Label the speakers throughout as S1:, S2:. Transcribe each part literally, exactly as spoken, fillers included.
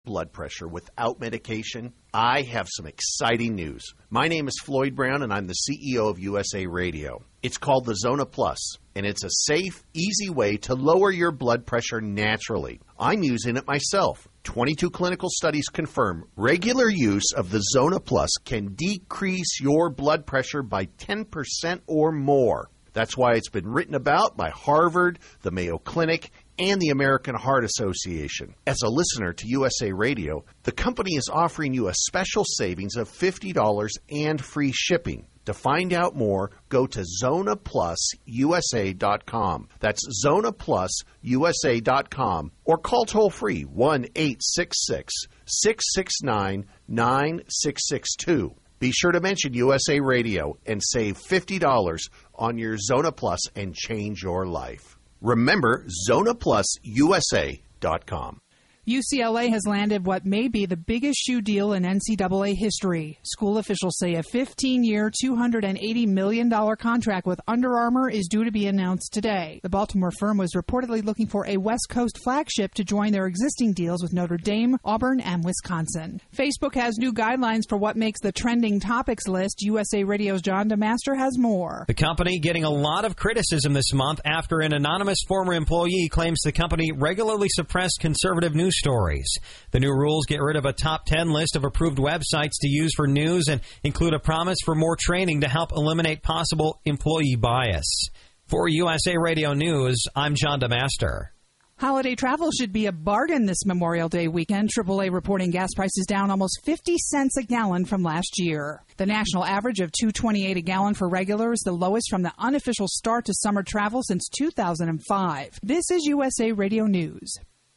S1: blood pressure without medication? I have some exciting news. My name is Floyd Brown, and I'm the C E O of U S A Radio. It's called the Zona Plus, and it's a safe, easy way to lower your blood pressure naturally. I'm using it myself. twenty-two clinical studies confirm regular use of the Zona Plus can decrease your blood pressure by ten percent or more. That's why it's been written about by Harvard, the Mayo Clinic, and the American Heart Association. As a listener to U S A Radio, the company is offering you a special savings of fifty dollars and free shipping. To find out more, go to zona plus u s a dot com. That's zona plus u s a dot com or call toll-free one eight six six, six six nine, nine six six two. Be sure to mention U S A Radio and save fifty dollars on your Zona Plus and change your life. Remember, zona plus u s a dot com.
S2: U C L A has landed what may be the biggest shoe deal in N C double A history. School officials say a fifteen-year, two hundred eighty million dollars contract with Under Armour is due to be announced today. The Baltimore firm was reportedly looking for a West Coast flagship to join their existing deals with Notre Dame, Auburn, and Wisconsin. Facebook has new guidelines for what makes the trending topics list. U S A Radio's John DeMaster has more.
S3: The company getting a lot of criticism this month after an anonymous former employee claims the company regularly suppressed conservative news stories. The new rules get rid of a top ten list of approved websites to use for news and include a promise for more training to help eliminate possible employee bias. For U S A Radio News, I'm John DeMaster.
S2: Holiday travel should be a bargain this Memorial Day weekend. triple A reporting gas prices down almost fifty cents a gallon from last year. The national average of two twenty-eight a gallon for regular is the lowest from the unofficial start to summer travel since two thousand five. This is U S A Radio News.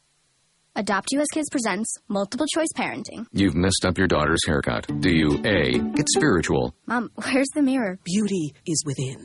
S4: Adopt U S Kids presents Multiple Choice Parenting.
S5: You've messed up your daughter's haircut. Do you A, get spiritual?
S4: Mom, where's the mirror?
S6: Beauty is within.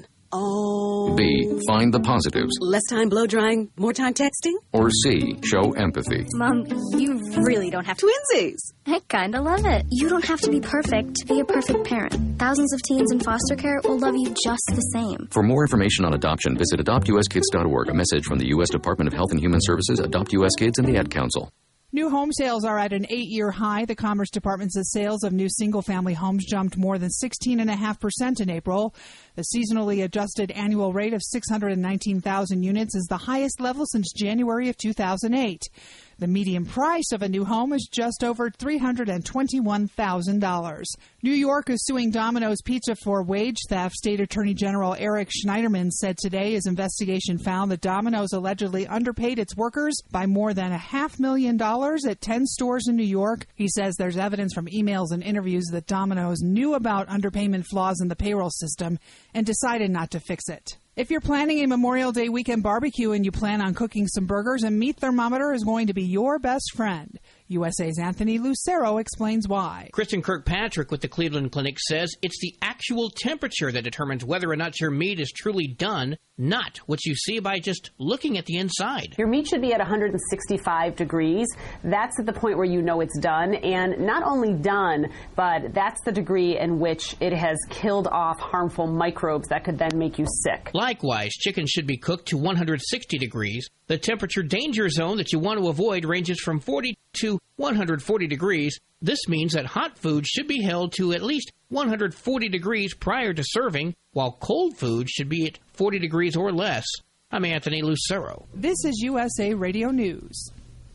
S6: Oh.
S5: B, find the positives.
S6: Less time blow drying, more time texting?
S5: Or C, show empathy.
S4: Mom, you really don't have to.
S6: Twinsies!
S4: I kinda love it. You don't have to be perfect to be a perfect parent. Thousands of teens in foster care will love you just the same.
S5: For more information on adoption, visit adopt u s kids dot org. A message from the U S Department of Health and Human Services, Adopt U S Kids, and the Ad Council.
S2: New home sales are at an eight-year high. The Commerce Department says sales of new single-family homes jumped more than sixteen point five percent in April. The seasonally adjusted annual rate of six hundred nineteen thousand units is the highest level since January of two thousand eight. The median price of a new home is just over three hundred twenty-one thousand dollars. New York is suing Domino's Pizza for wage theft. State Attorney General Eric Schneiderman said today his investigation found that Domino's allegedly underpaid its workers by more than a half million dollars at ten stores in New York. He says there's evidence from emails and interviews that Domino's knew about underpayment flaws in the payroll system and decided not to fix it. If you're planning a Memorial Day weekend barbecue and you plan on cooking some burgers, a meat thermometer is going to be your best friend. U S A's Anthony Lucero explains why.
S7: Kristen Kirkpatrick with the Cleveland Clinic says it's the actual temperature that determines whether or not your meat is truly done, not what you see by just looking at the inside.
S8: Your meat should be at one hundred sixty-five degrees. That's at the point where you know it's done. And not only done, but that's the degree in which it has killed off harmful microbes that could then make you sick.
S7: Likewise, chicken should be cooked to one hundred sixty degrees. The temperature danger zone that you want to avoid ranges from forty to one hundred forty degrees. This means that hot food should be held to at least one hundred forty degrees prior to serving, while cold food should be at forty degrees or less. I'm Anthony Lucero.
S2: This is U S A Radio News.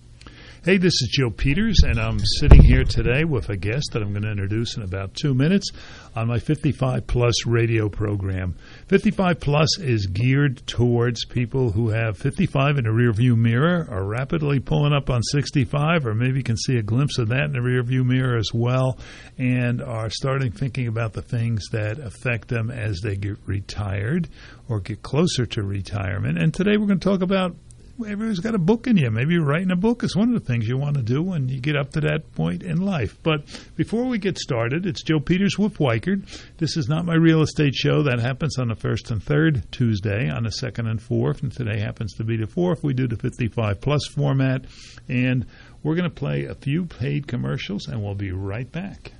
S9: Hey, this is Joe Peters, and I'm sitting here today with a guest that I'm going to introduce in about two minutes on my fifty-five plus radio program. fifty-five plus is geared towards people who have fifty-five in the rearview mirror, are rapidly pulling up on sixty-five, or maybe can see a glimpse of that in the rearview mirror as well, and are starting thinking about the things that affect them as they get retired or get closer to retirement. And today we're going to talk about everybody's got a book in you. Maybe writing a book is one of the things you want to do when you get up to that point in life. But before we get started, it's Joe Peters with Weichert. This is not my real estate show. That happens on the first and third Tuesday, on the second and fourth, and today happens to be the fourth. We do the fifty-five plus format, and we're going to play a few paid commercials, and we'll be right back.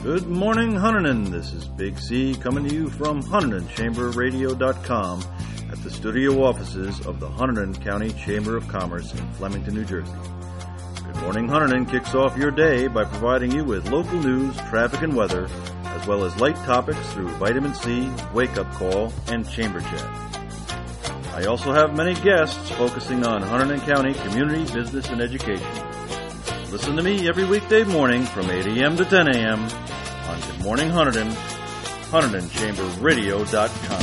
S10: Good morning, Hunterdon. This is Big C coming to you from Hunterdon Chamber Radio dot com at the studio offices of the Hunterdon County Chamber of Commerce in Flemington, New Jersey. Good Morning Hunterdon kicks off your day by providing you with local news, traffic, and weather, as well as light topics through Vitamin C, Wake Up Call, and Chamber Chat. I also have many guests focusing on Hunterdon County community, business, and education. Listen to me every weekday morning from eight a.m. to ten a.m. on Good Morning Hunterdon, Hunterdon Chamber Radio dot com.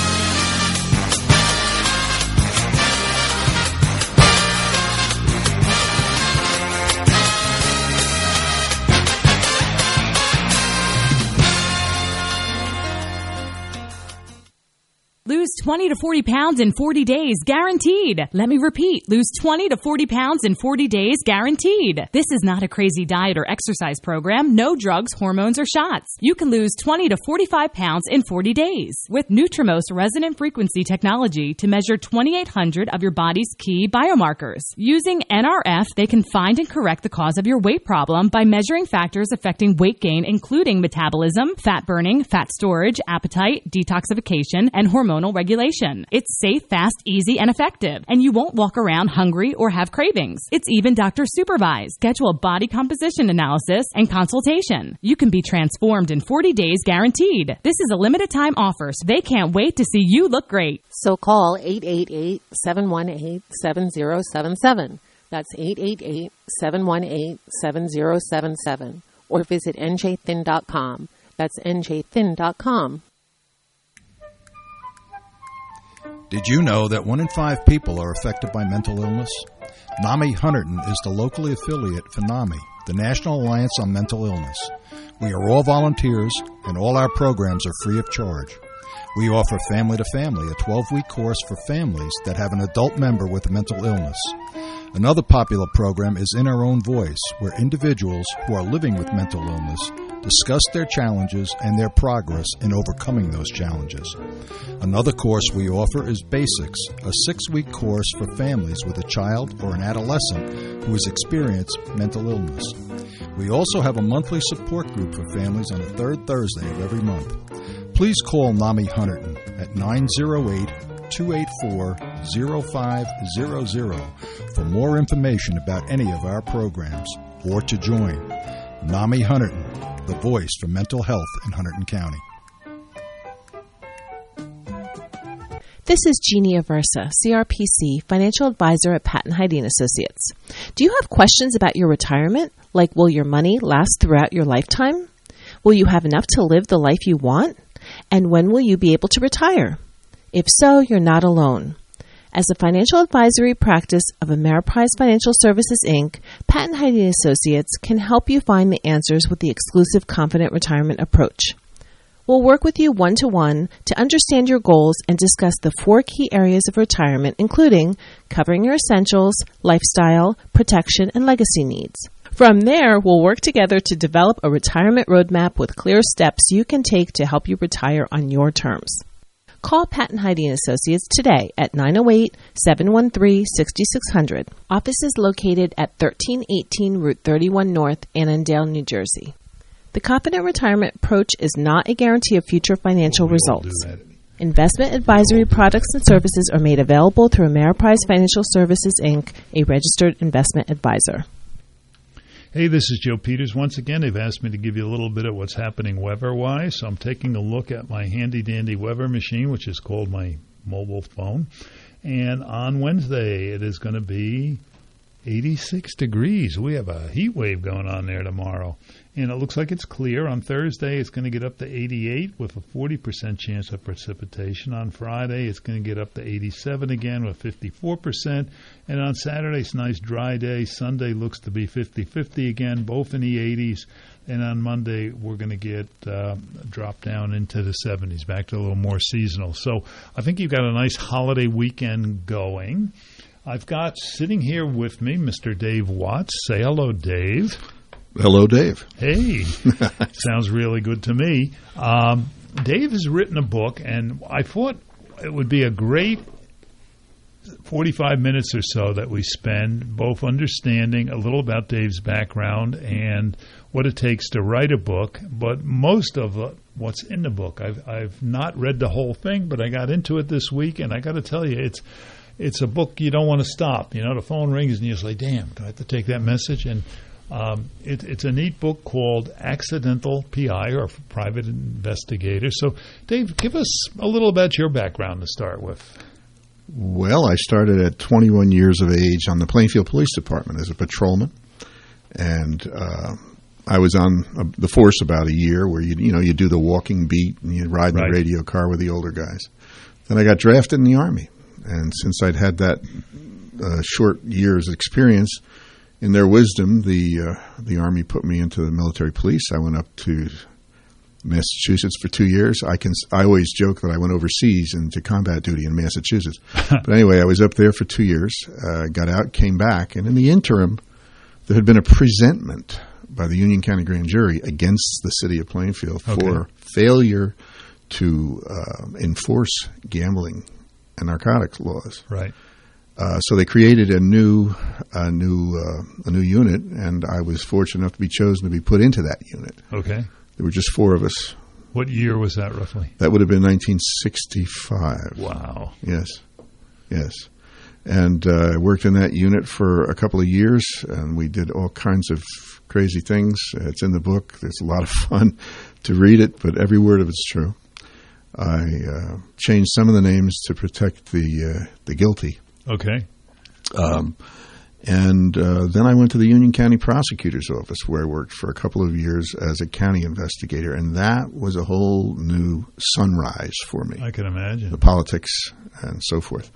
S11: Lose twenty to forty pounds in forty days, guaranteed. Let me repeat, lose twenty to forty pounds in forty days, guaranteed. This is not a crazy diet or exercise program. No drugs, hormones, or shots. You can lose twenty to forty-five pounds in forty days with Nutrimost resonant frequency technology to measure twenty-eight hundred of your body's key biomarkers. Using N R F, they can find and correct the cause of your weight problem by measuring factors affecting weight gain, including metabolism, fat burning, fat storage, appetite, detoxification, and hormonal regulation. It's safe, fast, easy, and effective, and you won't walk around hungry or have cravings. It's even doctor supervised. Schedule a body composition analysis and consultation. You can be transformed in forty days, guaranteed. This is a limited time offer, so they can't wait to see you look great.
S12: So call eight eight eight, seven one eight, seven zero seven seven. That's eight eight eight, seven one eight, seven zero seven seven. Or visit N J thin dot com. That's N J thin dot com.
S13: Did you know that one in five people are affected by mental illness? NAMI Hunterdon is the locally affiliate for NAMI, the National Alliance on Mental Illness. We are all volunteers, and all our programs are free of charge. We offer Family to Family, a twelve-week course for families that have an adult member with a mental illness. Another popular program is In Our Own Voice, where individuals who are living with mental illness discuss their challenges and their progress in overcoming those challenges. Another course we offer is Basics, a six-week course for families with a child or an adolescent who has experienced mental illness. We also have a monthly support group for families on the third Thursday of every month. Please call NAMI Hunterdon at nine oh eight, two eight four, oh five hundred for more information about any of our programs or to join. NAMI Hunterdon, the voice for mental health in Hunterdon County.
S14: This is Jeannie Aversa, C R P C, Financial Advisor at Patton Hyde and Associates. Do you have questions about your retirement, like will your money last throughout your lifetime? Will you have enough to live the life you want? And when will you be able to retire? If so, you're not alone. As a financial advisory practice of Ameriprise Financial Services, Incorporated, Patton Hyde and Associates can help you find the answers with the exclusive Confident Retirement approach. We'll work with you one-to-one to understand your goals and discuss the four key areas of retirement, including covering your essentials, lifestyle, protection, and legacy needs. From there, we'll work together to develop a retirement roadmap with clear steps you can take to help you retire on your terms. Call Patton Hyde and Associates today at nine oh eight, seven one three, six six zero zero. Office is located at thirteen eighteen Route thirty-one North, Annandale, New Jersey. The Confident Retirement approach is not a guarantee of future financial results. Investment advisory products and services are made available through Ameriprise Financial Services, Incorporated, a registered investment advisor.
S9: Hey, this is Joe Peters. Once again, they've asked me to give you a little bit of what's happening weather-wise. So I'm taking a look at my handy-dandy weather machine, which is called my mobile phone. And on Wednesday, it is going to be eighty-six degrees. We have a heat wave going on there tomorrow. And it looks like it's clear. On Thursday, it's going to get up to eighty-eight with a forty percent chance of precipitation. On Friday, it's going to get up to eighty-seven again with fifty-four percent. And on Saturday, it's a nice dry day. Sunday looks to be fifty-fifty again, both in the eighties. And on Monday, we're going to get uh, drop down into the seventies, back to a little more seasonal. So I think you've got a nice holiday weekend going. I've got sitting here with me Mister Dave Watts. Say hello, Dave.
S15: Hello, Dave.
S9: Hey, sounds really good to me. Um, Dave has written a book, and I thought it would be a great forty-five minutes or so that we spend both understanding a little about Dave's background and what it takes to write a book, but most of uh, what's in the book, I've I've not read the whole thing, but I got into it this week, and I got to tell you, it's it's a book you don't want to stop. You know, the phone rings, and you're just like, damn, do I have to take that message? And um, it, it's a neat book called Accidental P I, or Private Investigator. So, Dave, give us a little about your background to start with.
S15: Well, I started at twenty-one years of age on the Plainfield Police Department as a patrolman, and uh, I was on uh, the force about a year, where you you know you do the walking beat and you ride in
S9: Right.
S15: the radio car with the older guys. Then I got drafted in the Army, and since I'd had that uh, short years experience, in their wisdom, the uh, the Army put me into the military police. I went up to Massachusetts for two years. I can I always joke that I went overseas into combat duty in Massachusetts. But anyway, I was up there for two years, uh, got out, came back, and in the interim, there had been a presentment by the Union County Grand Jury against the city of Plainfield for
S9: Okay.
S15: failure to uh, enforce gambling and narcotics laws.
S9: Right.
S15: Uh, so they created a new, a new, uh, a new unit, and I was fortunate enough to be chosen to be put into that unit.
S9: Okay.
S15: There were just four of us.
S9: What year was that roughly?
S15: That would have been nineteen sixty-five.
S9: Wow.
S15: Yes, yes. And uh, I worked in that unit for a couple of years, and we did all kinds of crazy things. It's in the book. There's a lot of fun to read it, but every word of it's true. I uh, changed some of the names to protect the uh, the guilty.
S9: Okay.
S15: Um, and uh, then I went to the Union County Prosecutor's Office, where I worked for a couple of years as a county investigator, and that was a whole new sunrise for me.
S9: I can imagine.
S15: The politics and so forth.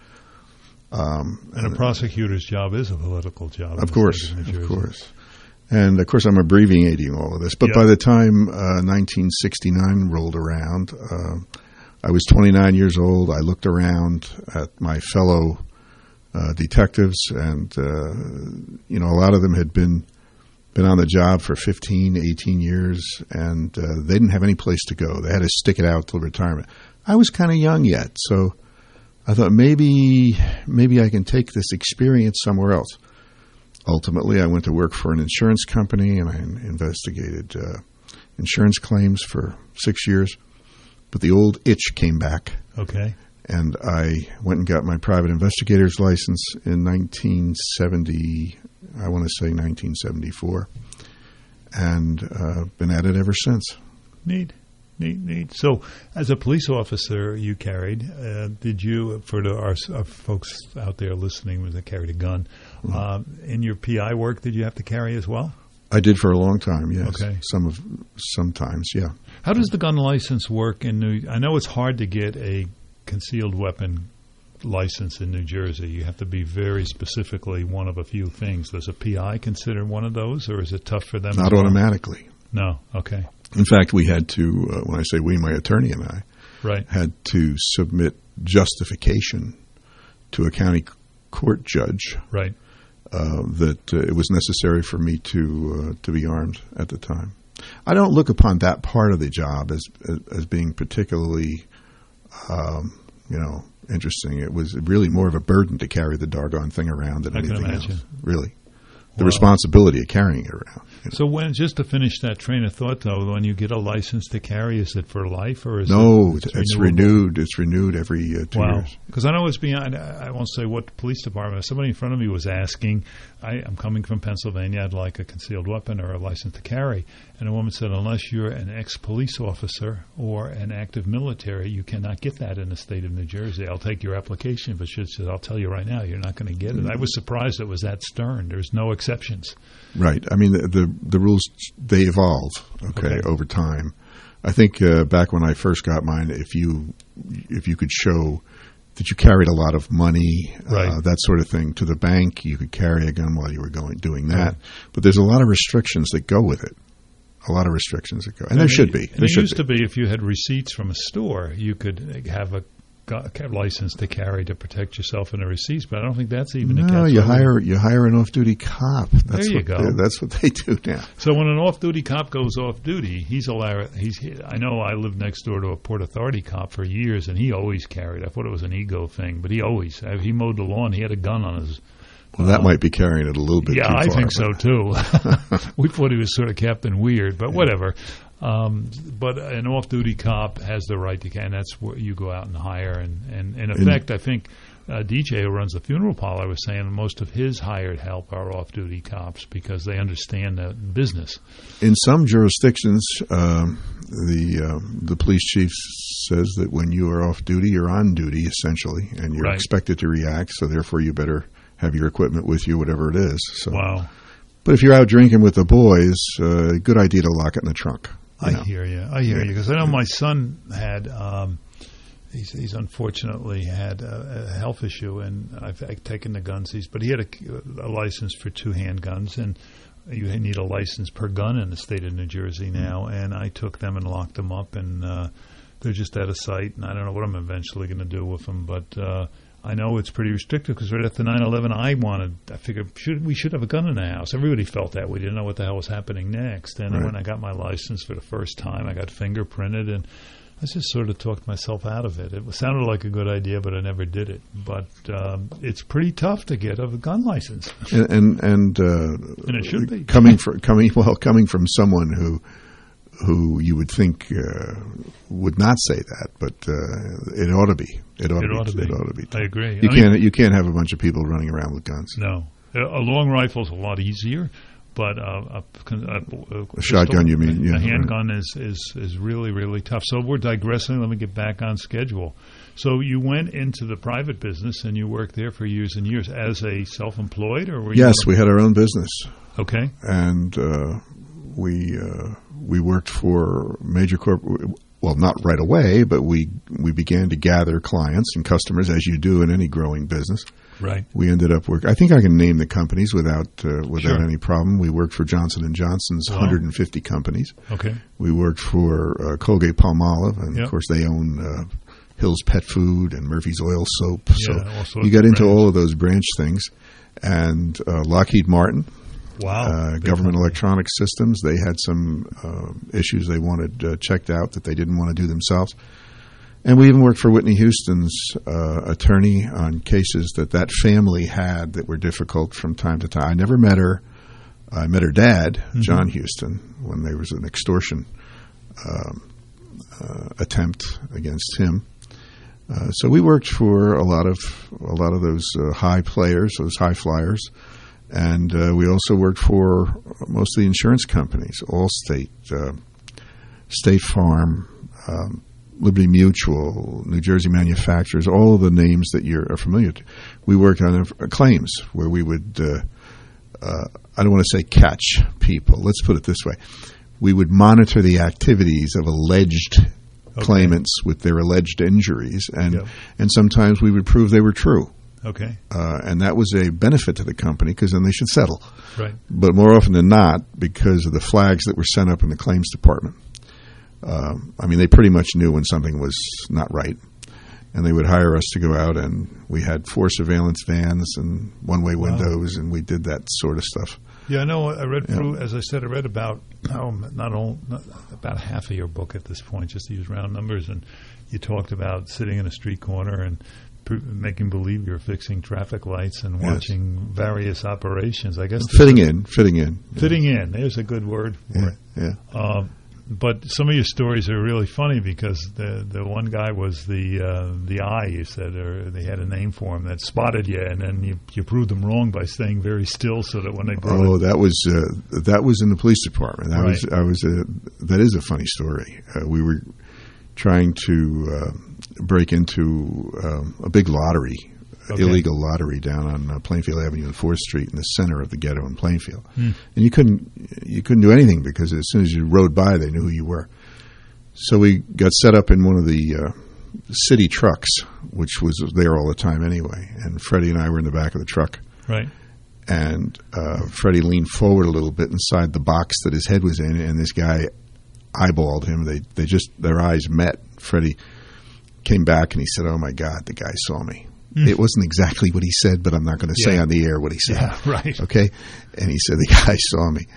S15: Um,
S9: And a prosecutor's job is a political job. in
S15: Of
S9: the
S15: course,
S9: state New
S15: of
S9: Jersey.
S15: course. And, of course, I'm abbreviating all of this. But
S9: Yeah.
S15: by the time uh, nineteen sixty-nine rolled around, uh, I was twenty-nine years old. I looked around at my fellow uh, detectives, and, uh, you know, a lot of them had been been on the job for fifteen, eighteen years, and uh, they didn't have any place to go. They had to stick it out till retirement. I was kind of young yet, so I thought maybe maybe I can take this experience somewhere else. Ultimately, I went to work for an insurance company, and I investigated uh, insurance claims for six years. But the old itch came back.
S9: Okay.
S15: And I went and got my private investigator's license in nineteen seventy, I want to say nineteen seventy-four, and uh, been at it ever since.
S9: Neat, neat, neat. So, as a police officer, you carried. Uh, did you, for the, our, our folks out there listening, that carried a gun,
S15: Mm-hmm.
S9: uh, in your P I work, did you have to carry as well?
S15: I did for a long time. Yes.
S9: Okay.
S15: Some of sometimes, yeah.
S9: How does the gun license work in New? I know it's hard to get a concealed weapon license in New Jersey. You have to be very specifically one of a few things. Does a P I consider one of those, or is it tough for them?
S15: Not
S9: as well?
S15: automatically.
S9: No. Okay.
S15: In fact, we had to, uh, when I say we, my attorney and I,
S9: Right.
S15: had to submit justification to a county court judge.
S9: Right.
S15: Uh, that uh, it was necessary for me to uh, to be armed at the time. I don't look upon that part of the job as as, as being particularly, um, you know, interesting. It was really more of a burden to carry the doggone thing around than
S9: I can
S15: anything
S9: imagine.
S15: else. Really, the
S9: Wow.
S15: responsibility of carrying it around.
S9: So, when just to finish that train of thought, though, when you get a license to carry, is it for life or is
S15: No,
S9: it?
S15: it's, it's renewed. It's renewed every uh, two
S9: Wow.
S15: years.
S9: Because I know it's beyond, I I won't say what the police department, somebody in front of me was asking, I, I'm coming from Pennsylvania, I'd like a concealed weapon or a license to carry. And a woman said, unless you're an ex-police officer or an active military, you cannot get that in the state of New Jersey. I'll take your application, but she said, I'll tell you right now, you're not going to get it. I was surprised it was that stern. There's no exceptions.
S15: Right. I mean, the the, the rules, they evolve, okay,
S9: Okay.
S15: over time. I think uh, back when I first got mine, if you if you could show that you carried a lot of money,
S9: Right.
S15: uh, that sort of thing, to the bank, you could carry a gun while you were going doing that.
S9: Right.
S15: But there's a lot of restrictions that go with it. A lot of restrictions that go, and, there
S9: it-
S15: should be.
S9: And
S15: There
S9: it
S15: should
S9: used
S15: be.
S9: to be if you had receipts from a store, you could have a gu- license to carry to protect yourself in the receipts. But I don't think that's even a
S15: No,
S9: catch.
S15: you hire you hire an off-duty cop. That's
S9: There you
S15: what
S9: go.
S15: they- That's what they do now.
S9: So when an off-duty cop goes off duty, he's allowed. He's. I know I lived next door to a Port Authority cop for years, and he always carried. I thought it was an ego thing, but he always. He mowed the lawn. He had a gun on his
S15: Well, that um, might be carrying it a little bit
S9: yeah,
S15: too far.
S9: Yeah, I think so, too. We thought he was sort of Captain Weird, but yeah. whatever. Um, but an off-duty cop has the right to, and that's what you go out and hire. And, and, and in fact, I think uh, D J, who runs the funeral parlor, was saying most of his hired help are off-duty cops because they understand the business.
S15: In some jurisdictions, um, the uh, the police chief says that when you are off-duty, you're on duty, essentially, and you're
S9: right.
S15: expected to react, so therefore you better have your equipment with you, whatever it is. So.
S9: Wow.
S15: But if you're out drinking with the boys, uh, good idea to lock it in the trunk.
S9: I
S15: know.
S9: hear you. I hear yeah. you because I know my son had. Um, he's, he's unfortunately had a, a health issue, and I've, I've taken the guns. He's but he had a, a license for two handguns, and you need a license per gun in the state of New Jersey now. Mm-hmm. And I took them and locked them up, and uh, they're just out of sight. And I don't know what I'm eventually going to do with them, but. Uh, I know it's pretty restrictive because right after nine eleven, I wanted, I figured should, we should have a gun in the house. Everybody felt that. We didn't know what the hell was happening next. And right. when I got my license for the first time, I got fingerprinted, and I just sort of talked myself out of it. It sounded like a good idea, but I never did it. But um, it's pretty tough to get a gun license.
S15: And and, and, uh,
S9: and it should be.
S15: Coming, for, coming, well, coming from someone who... who you would think uh, would not say that, but uh, it ought to be. It ought,
S9: it
S15: to,
S9: ought
S15: be.
S9: to be.
S15: It ought to be.
S9: I agree.
S15: You
S9: I
S15: can't.
S9: mean,
S15: you can't have a bunch of people running around with guns.
S9: No, a long rifle's a lot easier, but uh, a, a, a,
S15: a shotgun. You mean?
S9: A,
S15: yeah,
S9: a handgun right. is, is is really really tough. So we're digressing. Let me get back on schedule. So you went into the private business and you worked there for years and years as a self-employed, or were you?
S15: Yes, we had our own business.
S9: Okay,
S15: and. Uh, We uh, we worked for major corp. Well, not right away, but we we began to gather clients and customers as you do in any growing business.
S9: Right.
S15: We ended up work. I think I can name the companies without uh, without
S9: sure.
S15: any problem. We worked for Johnson and Johnson's
S9: wow.
S15: one hundred fifty companies.
S9: Okay.
S15: We worked for uh, Colgate Palmolive, and
S9: yep.
S15: of course they own uh, Hill's Pet Food and Murphy's Oil Soap.
S9: Yeah,
S15: so you got into all of those branch things, and uh, Lockheed Martin.
S9: Wow.
S15: Uh, government electronic systems. They had some uh, issues they wanted uh, checked out that they didn't want to do themselves. And we even worked for Whitney Houston's uh, attorney on cases that that family had that were difficult from time to time. I never met her. I met her dad, mm-hmm. John Houston, when there was an extortion um, uh, attempt against him. Uh, so we worked for a lot of a lot of those uh, high players, those high flyers. And uh, we also worked for most of the insurance companies, Allstate, uh, State Farm, um, Liberty Mutual, New Jersey Manufacturers, all of the names that you're familiar to. We worked on uh, claims where we would, uh, uh, I don't want to say catch people. Let's put it this way. We would monitor the activities of alleged okay. claimants with their alleged injuries, and yep. and sometimes we would prove they were true.
S9: Okay.
S15: Uh, and that was a benefit to the company because then they should settle.
S9: Right.
S15: But more often than not, because of the flags that were sent up in the claims department, uh, I mean, they pretty much knew when something was not right. And they would hire us to go out, and we had four surveillance vans and one-way wow. windows, and we did that sort of stuff.
S9: Yeah, I know. I read
S15: yeah.
S9: through, as I said, I read about oh, not, all, not about half of your book at this point, just to use round numbers. And you talked about sitting in a street corner and making believe you're fixing traffic lights and watching yes. various operations. I guess
S15: fitting in, fitting in,
S9: fitting yeah. in. There's a good word for
S15: yeah,
S9: it.
S15: Yeah.
S9: Um, but some of your stories are really funny because the the one guy was the uh, the eye, you said, or they had a name for him that spotted you, and then you you proved them wrong by staying very still, so that when they brought
S15: oh,
S9: it,
S15: that was uh, that was in the police department. That
S9: right.
S15: was I was a, that is a funny story. Uh, we were trying to. Uh, break into um, a big lottery, okay. illegal lottery down on uh, Plainfield Avenue and fourth Street in the center of the ghetto in Plainfield. Mm. And you couldn't you couldn't do anything because as soon as you rode by, they knew who you were. So we got set up in one of the uh, city trucks, which was there all the time anyway. And Freddie and I were in the back of the truck.
S9: Right.
S15: And uh, Freddie leaned forward a little bit inside the box that his head was in, and this guy eyeballed him. They they just their eyes met. Freddie came back and he said, "Oh my God, the guy saw me." Mm. It wasn't exactly what he said, but I'm not going to
S9: yeah.
S15: say on the air what he said.
S9: Yeah, right.
S15: Okay, and he said the guy saw me.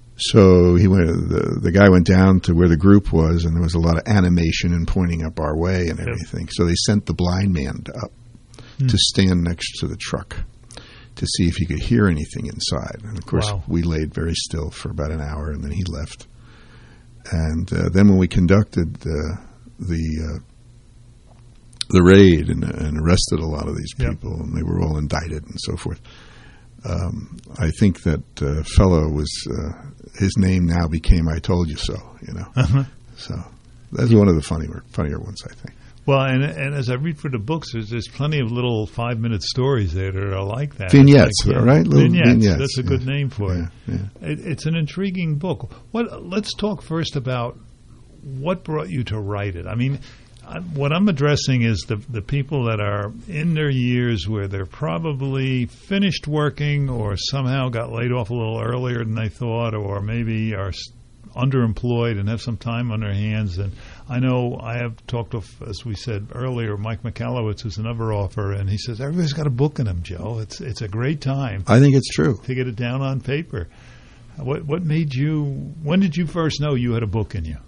S15: So he went. The, the guy went down to where the group was, and there was a lot of animation and pointing up our way and everything. Yep. So they sent the blind man up mm. to stand next to the truck. to see if he could hear anything inside. And of course,
S9: wow.
S15: we laid very still for about an hour, and then he left. And uh, then when we conducted uh, the uh, the raid and, and arrested a lot of these people, yep. and they were all indicted and so forth, um, I think that uh, fellow was uh, his name now became "I Told You So." You know,
S9: uh-huh.
S15: so that's one of the funnier funnier ones, I think.
S9: Well, and and as I read through the books, there's, there's plenty of little five-minute stories there that are like that.
S15: Vignettes,
S9: like, yeah,
S15: right? Little
S9: vignettes.
S15: vignettes.
S9: That's a
S15: yeah.
S9: good name for
S15: yeah,
S9: it.
S15: Yeah.
S9: it. It's an intriguing book. What? Let's talk first about what brought you to write it. I mean, I, what I'm addressing is the the people that are in their years where they're probably finished working or somehow got laid off a little earlier than they thought, or maybe are underemployed and have some time on their hands. And I know I have talked to, as we said earlier, Mike Michalowicz, who's another author, and he says everybody's got a book in them, Joe. It's it's a great time.
S15: I think it's true
S9: to get it down on paper. What what made you? When did you first know you had a book in you?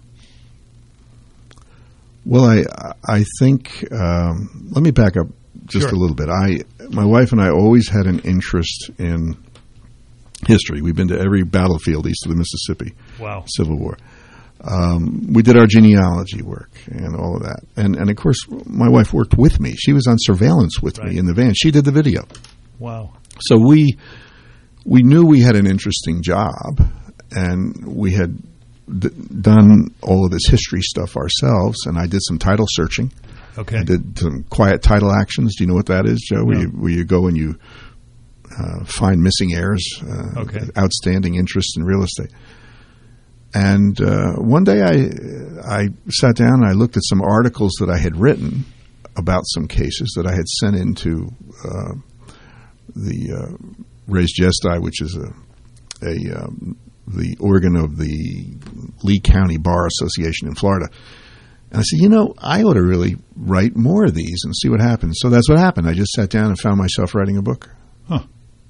S15: Well, I I think um, let me back up just
S9: sure.
S15: a little bit. I my wife and I always had an interest in history. We've been to every battlefield east of the Mississippi.
S9: Wow.
S15: Civil War. Um, we did our genealogy work and all of that. And, and, of course, my wife worked with me. She was on surveillance with
S9: right.
S15: me in the van. She did the video.
S9: Wow.
S15: So we we knew we had an interesting job, and we had d- done all of this history stuff ourselves, and I did some title searching.
S9: Okay.
S15: I did some quiet title actions. Do you know what that is, Joe?
S9: No.
S15: Where, you, where you go and you uh, find missing heirs, uh,
S9: okay.
S15: outstanding interest in real estate. And uh, one day I I sat down and I looked at some articles that I had written about some cases that I had sent into uh, the uh, Res Gestae, which is a, a um, the organ of the Lee County Bar Association in Florida. And I said, you know, I ought to really write more of these and see what happens. So that's what happened. I just sat down and found myself writing a book.
S9: Huh.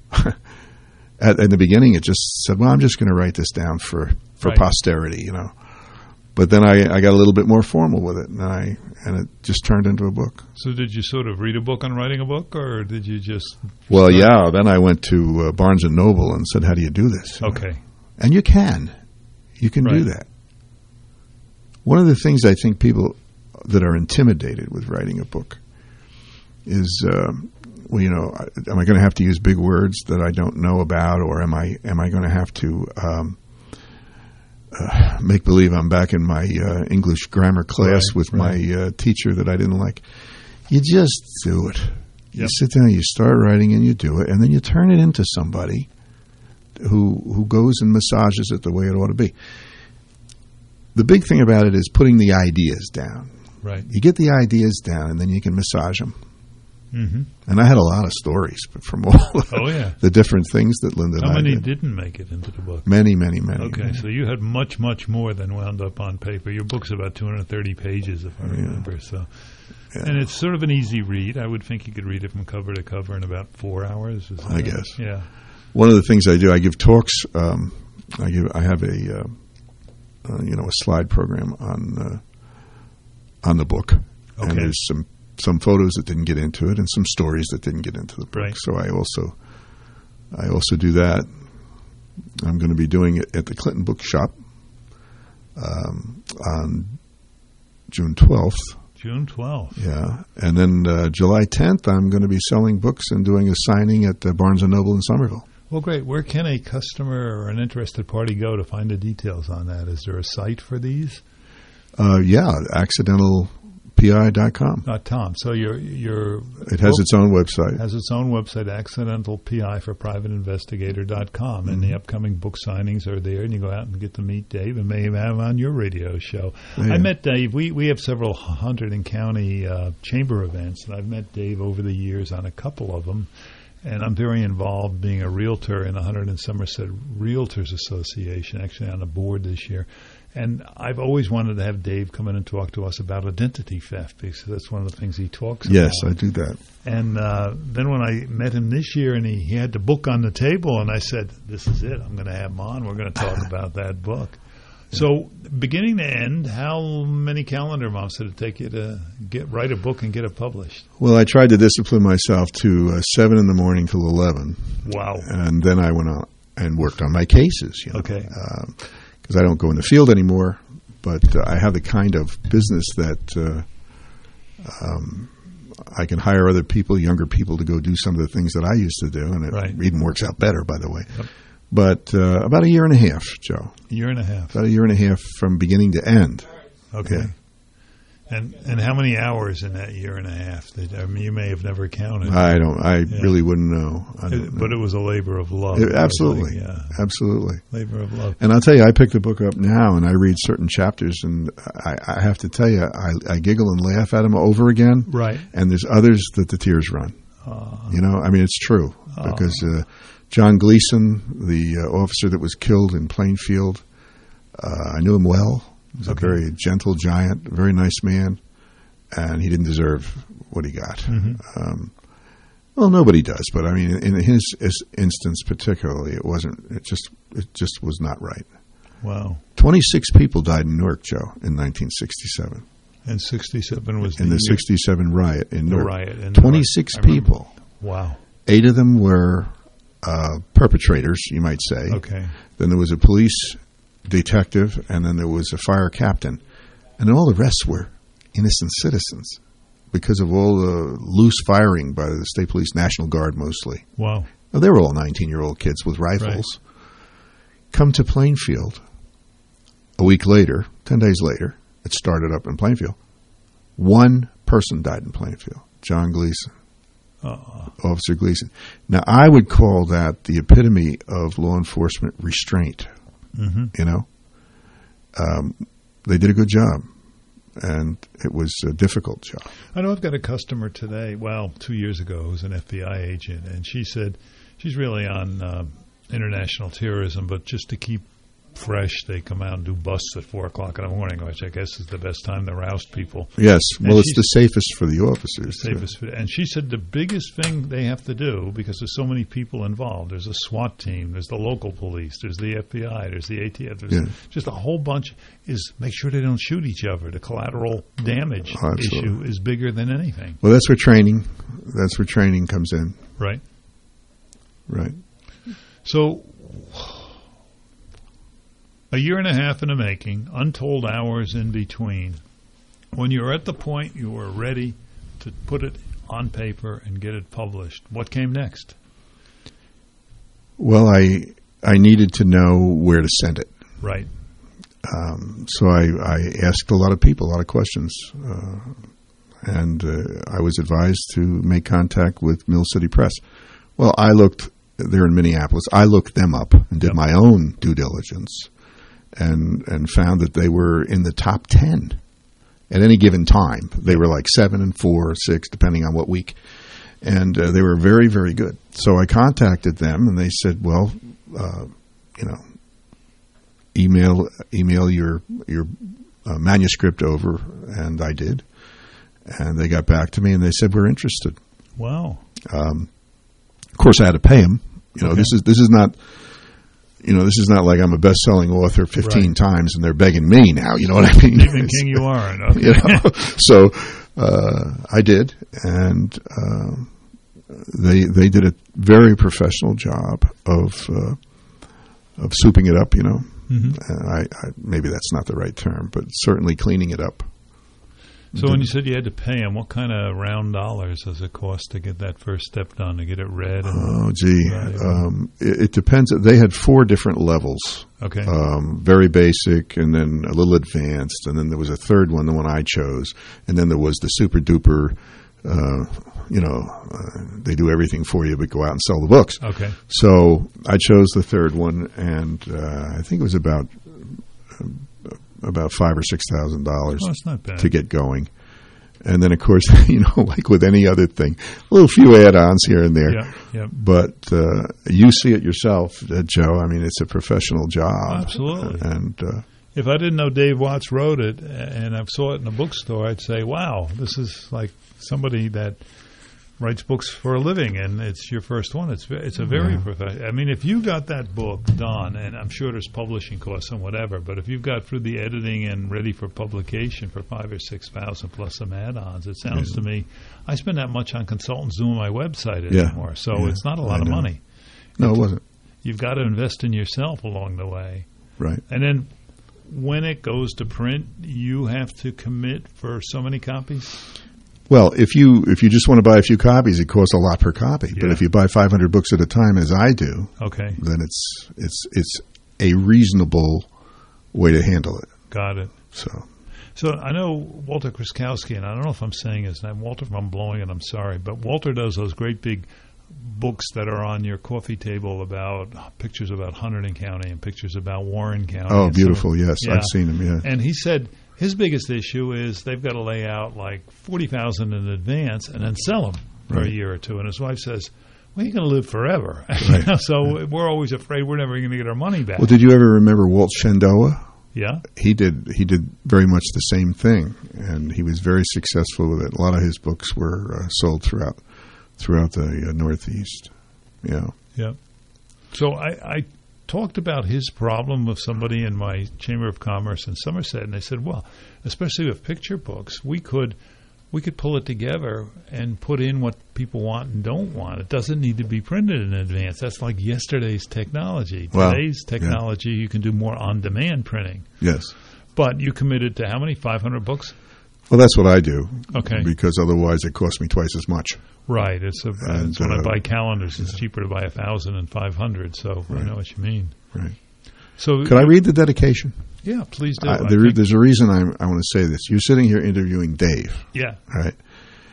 S15: At, in the beginning, it just said, well, I'm just going to write this down for, for
S9: right.
S15: posterity, you know. But then I, I got a little bit more formal with it, and I and it just turned into a book.
S9: So did you sort of read a book on writing a book, or did you just...
S15: Well,
S9: start?
S15: yeah. Then I went to uh, Barnes and Noble and said, how do you do this? You
S9: okay.
S15: know? And you can. You can
S9: right.
S15: do that. One of the things I think people that are intimidated with writing a book is... Uh, well, you know, am I going to have to use big words that I don't know about, or am I am I going to have to um, uh, make believe I'm back in my uh, English grammar class
S9: right,
S15: with
S9: right.
S15: my uh, teacher that I didn't like? You just do it. You
S9: yep.
S15: sit down, you start writing, and you do it, and then you turn it into somebody who who goes and massages it the way it ought to be. The big thing about it is putting the ideas down.
S9: Right.
S15: You get the ideas down, and then you can massage them.
S9: Mm-hmm.
S15: And I had a lot of stories from all the,
S9: oh, yeah.
S15: the different things that Linda
S9: How
S15: and I
S9: many
S15: did.
S9: didn't make it into the book?
S15: Many, many, many.
S9: Okay,
S15: many.
S9: so you had much, much more than wound up on paper. Your book's about two hundred thirty pages, if I
S15: yeah.
S9: remember. So,
S15: yeah.
S9: And it's sort of an easy read. I would think you could read it from cover to cover in about four hours. Is
S15: I
S9: that,
S15: guess.
S9: Yeah.
S15: One of the things I do, I give talks. Um, I give. I have a, uh, uh, you know, a slide program on uh, on the book,
S9: okay.
S15: and there's some. some photos that didn't get into it and some stories that didn't get into the book.
S9: Right.
S15: So I also I also do that. I'm going to be doing it at the Clinton Bookshop um, on June twelfth.
S9: June twelfth.
S15: Yeah. And then uh, July tenth, I'm going to be selling books and doing a signing at uh, Barnes and Noble in Somerville.
S9: Well, great. Where can a customer or an interested party go to find the details on that? Is there a site for these?
S15: Uh, yeah, accidental P I dot com.
S9: Uh, Tom, so your your
S15: it has its own website.
S9: Has its own website, accidental P I for private investigator dot com, and
S15: mm-hmm.
S9: the upcoming book signings are there, and you go out and get to meet Dave, and may have him on your radio show.
S15: Yeah.
S9: I met Dave. We we have several Hunterdon County uh, chamber events, and I've met Dave over the years on a couple of them. And I'm very involved being a realtor in the Hunterdon Somerset Realtors Association, actually on the board this year. And I've always wanted to have Dave come in and talk to us about identity theft, because that's one of the things he talks
S15: yes,
S9: about.
S15: Yes, I do that.
S9: And uh, then when I met him this year, and he, he had the book on the table, and I said, this is it. I'm going to have him on. We're going to talk about that book. So, beginning to end, how many calendar months did it take you to get write a book and get it published?
S15: Well, I tried to discipline myself to uh, seven in the morning till eleven.
S9: Wow!
S15: And then I went on and worked on my cases. You know,
S9: okay.
S15: Because uh, I don't go in the field anymore, but uh, I have the kind of business that uh, um, I can hire other people, younger people, to go do some of the things that I used to do, and it
S9: right.
S15: even works out better, by the way. Yep. But uh, about a year and a half, Joe.
S9: A year and a half.
S15: About a year and a half from beginning to end.
S9: Okay.
S15: Yeah.
S9: And and how many hours in that year and a half? That, I mean, you may have never counted.
S15: I don't. I
S9: yeah.
S15: really wouldn't know. I don't
S9: it,
S15: know.
S9: But it was a labor of love.
S15: It, absolutely.
S9: Like, yeah.
S15: Absolutely.
S9: Labor of love.
S15: And I'll tell you, I pick the book up now and I read certain chapters, and I, I have to tell you, I, I giggle and laugh at them over again.
S9: Right.
S15: And there's others that the tears run.
S9: Uh,
S15: you know, I mean, it's true uh, because. Uh, John Gleason, the uh, officer that was killed in Plainfield, uh, I knew him well. He was okay. a very gentle giant, a very nice man, and he didn't deserve what he got.
S9: Mm-hmm.
S15: Um, well, nobody does, but I mean, in his, his instance particularly, it wasn't. It just, it just was not right.
S9: Wow!
S15: Twenty-six people died in Newark, Joe, in nineteen sixty-seven.
S9: And sixty-seven was
S15: in
S9: the,
S15: the sixty-seven riot in
S9: the
S15: Newark.
S9: Riot in
S15: Twenty-six
S9: Newark.
S15: people.
S9: Wow!
S15: Eight of them were. Uh, perpetrators, you might say.
S9: Okay.
S15: Then there was a police detective, and then there was a fire captain. And then all the rest were innocent citizens because of all the loose firing by the State Police National Guard mostly.
S9: Wow.
S15: Well, they were all nineteen-year-old kids with rifles. Right. Come to Plainfield a week later, ten days later, it started up in Plainfield. One person died in Plainfield, John Gleason.
S9: Uh-uh.
S15: Officer Gleason. Now, I would call that the epitome of law enforcement restraint.
S9: Mm-hmm.
S15: You know, um, they did a good job, and it was a difficult job.
S9: I know I've got a customer today, well, two years ago, who's an F B I agent, and she said she's really on uh, international terrorism, but just to keep fresh, they come out and do busts at four o'clock in the morning, which I guess is the best time to roust people.
S15: Yes, well,
S9: and
S15: it's the safest for the officers.
S9: The safest for, and she said the biggest thing they have to do, because there's so many people involved, there's a SWAT team, there's the local police, there's the F B I, there's the A T F, there's yeah. just a whole bunch, is make sure they don't shoot each other. The collateral damage
S15: oh,
S9: issue is bigger than anything.
S15: Well, that's where training, that's where training comes in.
S9: Right.
S15: Right.
S9: So, a year and a half in the making, untold hours in between. When you were at the point you were ready to put it on paper and get it published, what came next?
S15: Well, I I needed to know where to send it.
S9: Right.
S15: Um, so I, I asked a lot of people, a lot of questions, uh, and uh, I was advised to make contact with Mill City Press. Well, I looked, they're in Minneapolis, I looked them up and did yep. my own due diligence. And and found that they were in the top ten at any given time. They were like seven and four or six, depending on what week. And uh, they were very, very good. So I contacted them, and they said, "Well, uh, you know, email email your your uh, manuscript over," and I did. And they got back to me, and they said, "We're interested."
S9: Wow.
S15: Um, of course, I had to pay them. You know, okay. this is this is not. You know, this is not like I'm a best-selling author fifteen right. times and they're begging me now. You know what I mean?
S9: Stephen King, you are. Okay.
S15: You know? So uh, I did, and uh, they they did a very professional job of uh, of souping it up. You know,
S9: mm-hmm.
S15: I, I, maybe that's not the right term, but certainly cleaning it up.
S9: So when you said you had to pay them, what kind of round dollars does it cost to get that first step done, to get it read? And
S15: oh, gee. Um, it, it depends. They had four different levels.
S9: Okay.
S15: Um, very basic, and then a little advanced, and then there was a third one, the one I chose, and then there was the super-duper, uh, you know, uh, they do everything for you but go out and sell the books.
S9: Okay.
S15: So I chose the third one, and uh, I think it was about... Uh, about five or six thousand dollars
S9: oh,
S15: to get going, and then of course, you know, like with any other thing, a little few add-ons here and there.
S9: Yeah, yeah.
S15: But uh, you see it yourself, uh, Joe. I mean, it's a professional job.
S9: Absolutely.
S15: And uh,
S9: if I didn't know Dave Watts wrote it, and I saw it in a bookstore, I'd say, "Wow, this is like somebody that writes books for a living, and it's your first one. It's it's a very
S15: Yeah.
S9: professional. I mean, if you got that book done, and I'm sure there's publishing costs and whatever, but if you've got through the editing and ready for publication for five or six thousand plus some add-ons, it sounds
S15: Yeah.
S9: to me. I spend that much on consultants doing my website
S15: Yeah.
S9: anymore, so
S15: Yeah.
S9: it's not a
S15: I
S9: lot of
S15: know.
S9: money.
S15: No, it wasn't.
S9: You've got to invest in yourself along the way.
S15: Right.
S9: And then when it goes to print, you have to commit for so many copies?
S15: Well, if you if you just want to buy a few copies, it costs a lot per copy. But
S9: Yeah.
S15: if you buy five hundred books at a time, as I do,
S9: Okay.
S15: then it's it's it's a reasonable way to handle it.
S9: Got it.
S15: So,
S9: So I know Walter Kraskowski, and I don't know if I'm saying his name. Walter, if I'm blowing it, I'm sorry. But Walter does those great big books that are on your coffee table about pictures about Hunterdon County and pictures about Warren County.
S15: oh,
S9: and
S15: beautiful!
S9: some-
S15: Yes,
S9: Yeah.
S15: I've seen them. Yeah,
S9: And he said his biggest issue is they've got to lay out like forty thousand in advance and then sell them for
S15: Right.
S9: a year or two. And his wife says, "Well, you're going to live forever."
S15: Right.
S9: So we're always afraid we're never going to get our money back.
S15: Well, did you ever remember Walt Shendoa?
S9: Yeah.
S15: He did. He did very much the same thing, and he was very successful with it. A lot of his books were uh, sold throughout throughout the uh, Northeast. Yeah.
S9: Yeah. So I, I talked about his problem with somebody in my Chamber of Commerce in Somerset, and they said, well, especially with picture books, we could we could pull it together and put in what people want and don't want. It doesn't need to be printed in advance. That's like yesterday's technology.
S15: Wow.
S9: Today's technology, you can do more on-demand printing.
S15: Yes.
S9: But you committed to how many? five hundred books?
S15: Well, that's what I do.
S9: Okay.
S15: Because otherwise, it costs me twice as much.
S9: Right. It's, a,
S15: And,
S9: it's when I
S15: uh,
S9: buy calendars, it's cheaper to buy a thousand and five hundred. So I
S15: Right.
S9: know what you mean.
S15: Right.
S9: So
S15: Could I read the dedication?
S9: Yeah, please do.
S15: I,
S9: I
S15: there,
S9: think-
S15: there's a reason I'm, I want to say this. You're sitting here interviewing Dave.
S9: Yeah.
S15: All right.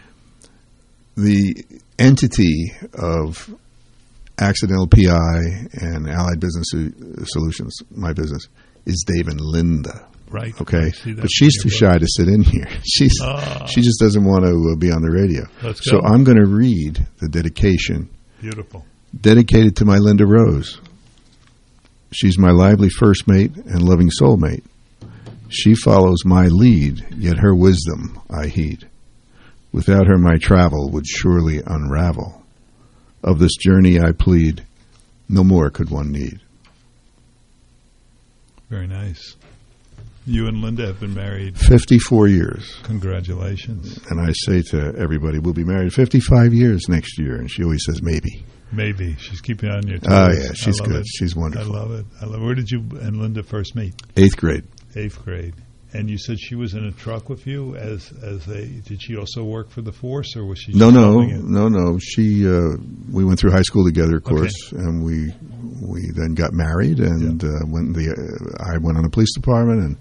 S15: The entity of Accidental P I and Allied Business Su- Solutions, my business, is Dave and Linda.
S9: Right.
S15: Okay.
S9: I see that
S15: But she's
S9: in
S15: too
S9: your
S15: shy to sit in here. She's
S9: Ah.
S15: she just doesn't want to uh, be on the radio.
S9: Let's
S15: so
S9: go.
S15: I'm going to read the dedication
S9: Beautiful.
S15: dedicated to my Linda Rose. She's my lively first mate and loving soulmate. She follows my lead, yet her wisdom I heed. Without her my travel would surely unravel. Of this journey I plead, no more could one need.
S9: Very nice. You and Linda have been married
S15: fifty-four years.
S9: Congratulations.
S15: And I say to everybody, we'll be married fifty-five years next year. And she always says, maybe.
S9: Maybe. She's keeping on your toes.
S15: Oh, yeah, she's
S9: I love
S15: good.
S9: it.
S15: She's wonderful.
S9: I love it. I love it. Where did you and Linda first meet?
S15: Eighth grade.
S9: Eighth grade. And you said she was in a truck with you as as a. Did she also work for the force, or was she?
S15: No,
S9: just
S15: no,
S9: helping it?
S15: no, no. She, uh, we went through high school together, of course, and we we then got married, and uh, went the. Uh, I went on the police department, and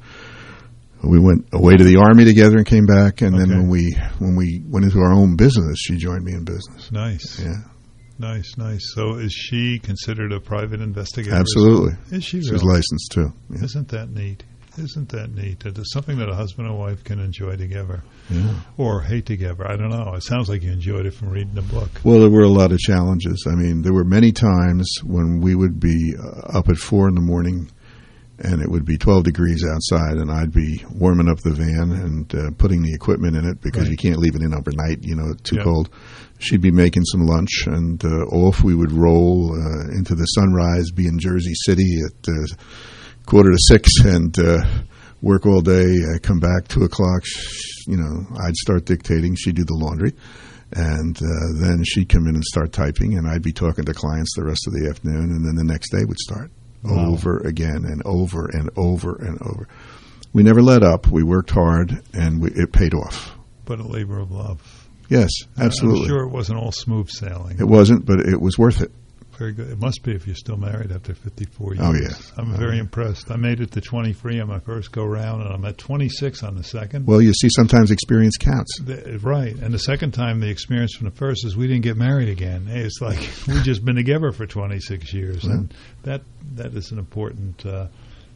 S15: we went away to the army together, and came back. And then
S9: Okay.
S15: when we when we went into our own business, she joined me in business.
S9: Nice.
S15: Yeah.
S9: Nice, nice. So is she considered a private investigator? as
S15: Absolutely.
S9: well? Is she
S15: She's
S9: really?
S15: licensed too. Yeah.
S9: Isn't that neat? Isn't that neat? That it's something that a husband and wife can enjoy together.
S15: Yeah.
S9: Or hate together. I don't know. It sounds like you enjoyed it from reading the book.
S15: Well, there were a lot of challenges. I mean, there were many times when we would be uh, up at four in the morning, and it would be twelve degrees outside, and I'd be warming up the van and uh, putting the equipment in it because
S9: Right.
S15: you can't leave it in overnight, you know, it's too
S9: Yeah.
S15: cold. She'd be making some lunch, and uh, off we would roll uh, into the sunrise, be in Jersey City at uh, quarter to six, and uh, work all day. I come back two o'clock. Sh- you know, I'd start dictating. She'd do the laundry, and uh, then she'd come in and start typing, and I'd be talking to clients the rest of the afternoon, and then the next day would start
S9: Wow.
S15: over again and over and over and over. We never let up. We worked hard, and we, it paid off.
S9: But a labor of love.
S15: Yes, absolutely.
S9: I'm sure it wasn't all smooth sailing.
S15: It wasn't, but it was worth it.
S9: Very good. It must be if you're still married after fifty-four years.
S15: Oh, yeah.
S9: I'm
S15: Oh,
S9: very
S15: yeah.
S9: impressed. I made it to twenty-three on my first go-round, and I'm at twenty-six on the second.
S15: Well, you see, sometimes experience counts.
S9: The- right. And the second time, the experience from the first is we didn't get married again. Hey, it's like we've just been together for twenty-six years.
S15: Yeah.
S9: And that that is an important uh,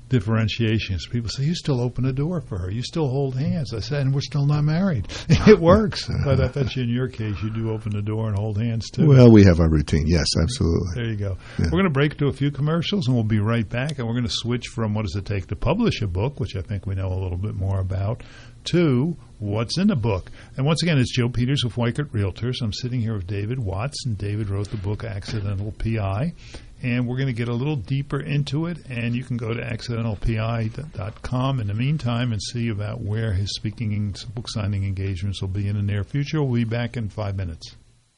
S9: differentiations. People say, you still open a door for her. You still hold hands. I said, and we're still not married. It works. But I bet you in your case, you do open the door and hold hands, too.
S15: Well, we have our routine. Yes, absolutely.
S9: There you go.
S15: Yeah.
S9: We're going to break to a few commercials, and we'll be right back. And we're going to switch from what does it take to publish a book, which I think we know a little bit more about, to what's in the book. And once again, it's Joe Peters of Weichert Realtors. I'm sitting here with David Watts, and David wrote the book Accidental P I. And we're going to get a little deeper into it, and you can go to accidental p i dot com in the meantime and see about where his speaking book signing engagements will be in the near future. We'll be back in five minutes.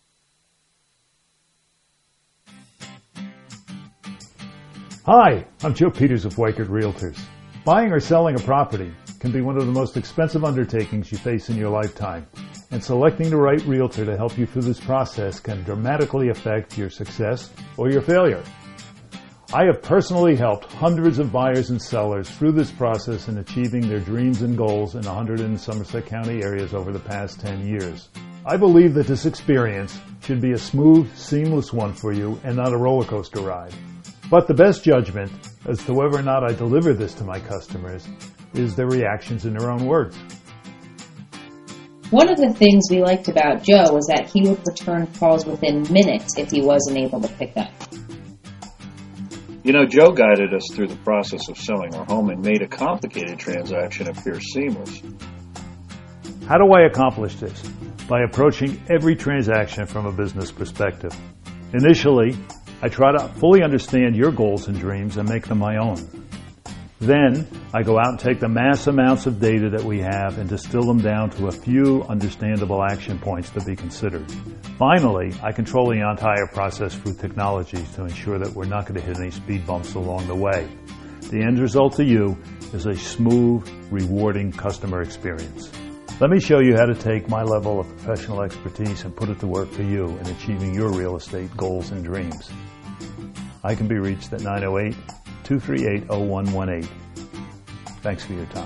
S16: Hi, I'm Joe Peters of Weichert Realtors. Buying or selling a property can be one of the most expensive undertakings you face in your lifetime, and selecting the right realtor to help you through this process can dramatically affect your success or your failure. I have personally helped hundreds of buyers and sellers through this process in achieving their dreams and goals in one hundred in Somerset County areas over the past ten years. I believe that this experience should be a smooth, seamless one for you and not a roller coaster ride. But the best judgment as to whether or not I deliver this to my customers is their reactions in their own words.
S17: One of the things we liked about Joe was that he would return calls within minutes if he wasn't able to pick up.
S10: You know, Joe guided us through the process of selling our home and made a complicated transaction appear seamless.
S16: How do I accomplish this? By approaching every transaction from a business perspective. Initially, I try to fully understand your goals and dreams and make them my own. Then, I go out and take the mass amounts of data that we have and distill them down to a few understandable action points to be considered. Finally, I control the entire process through technology to ensure that we're not going to hit any speed bumps along the way. The end result to you is a smooth, rewarding customer experience. Let me show you how to take my level of professional expertise and put it to work for you in achieving your real estate goals and dreams. I can be reached at nine oh eight, two three eight, oh one one eight. Thanks for your time.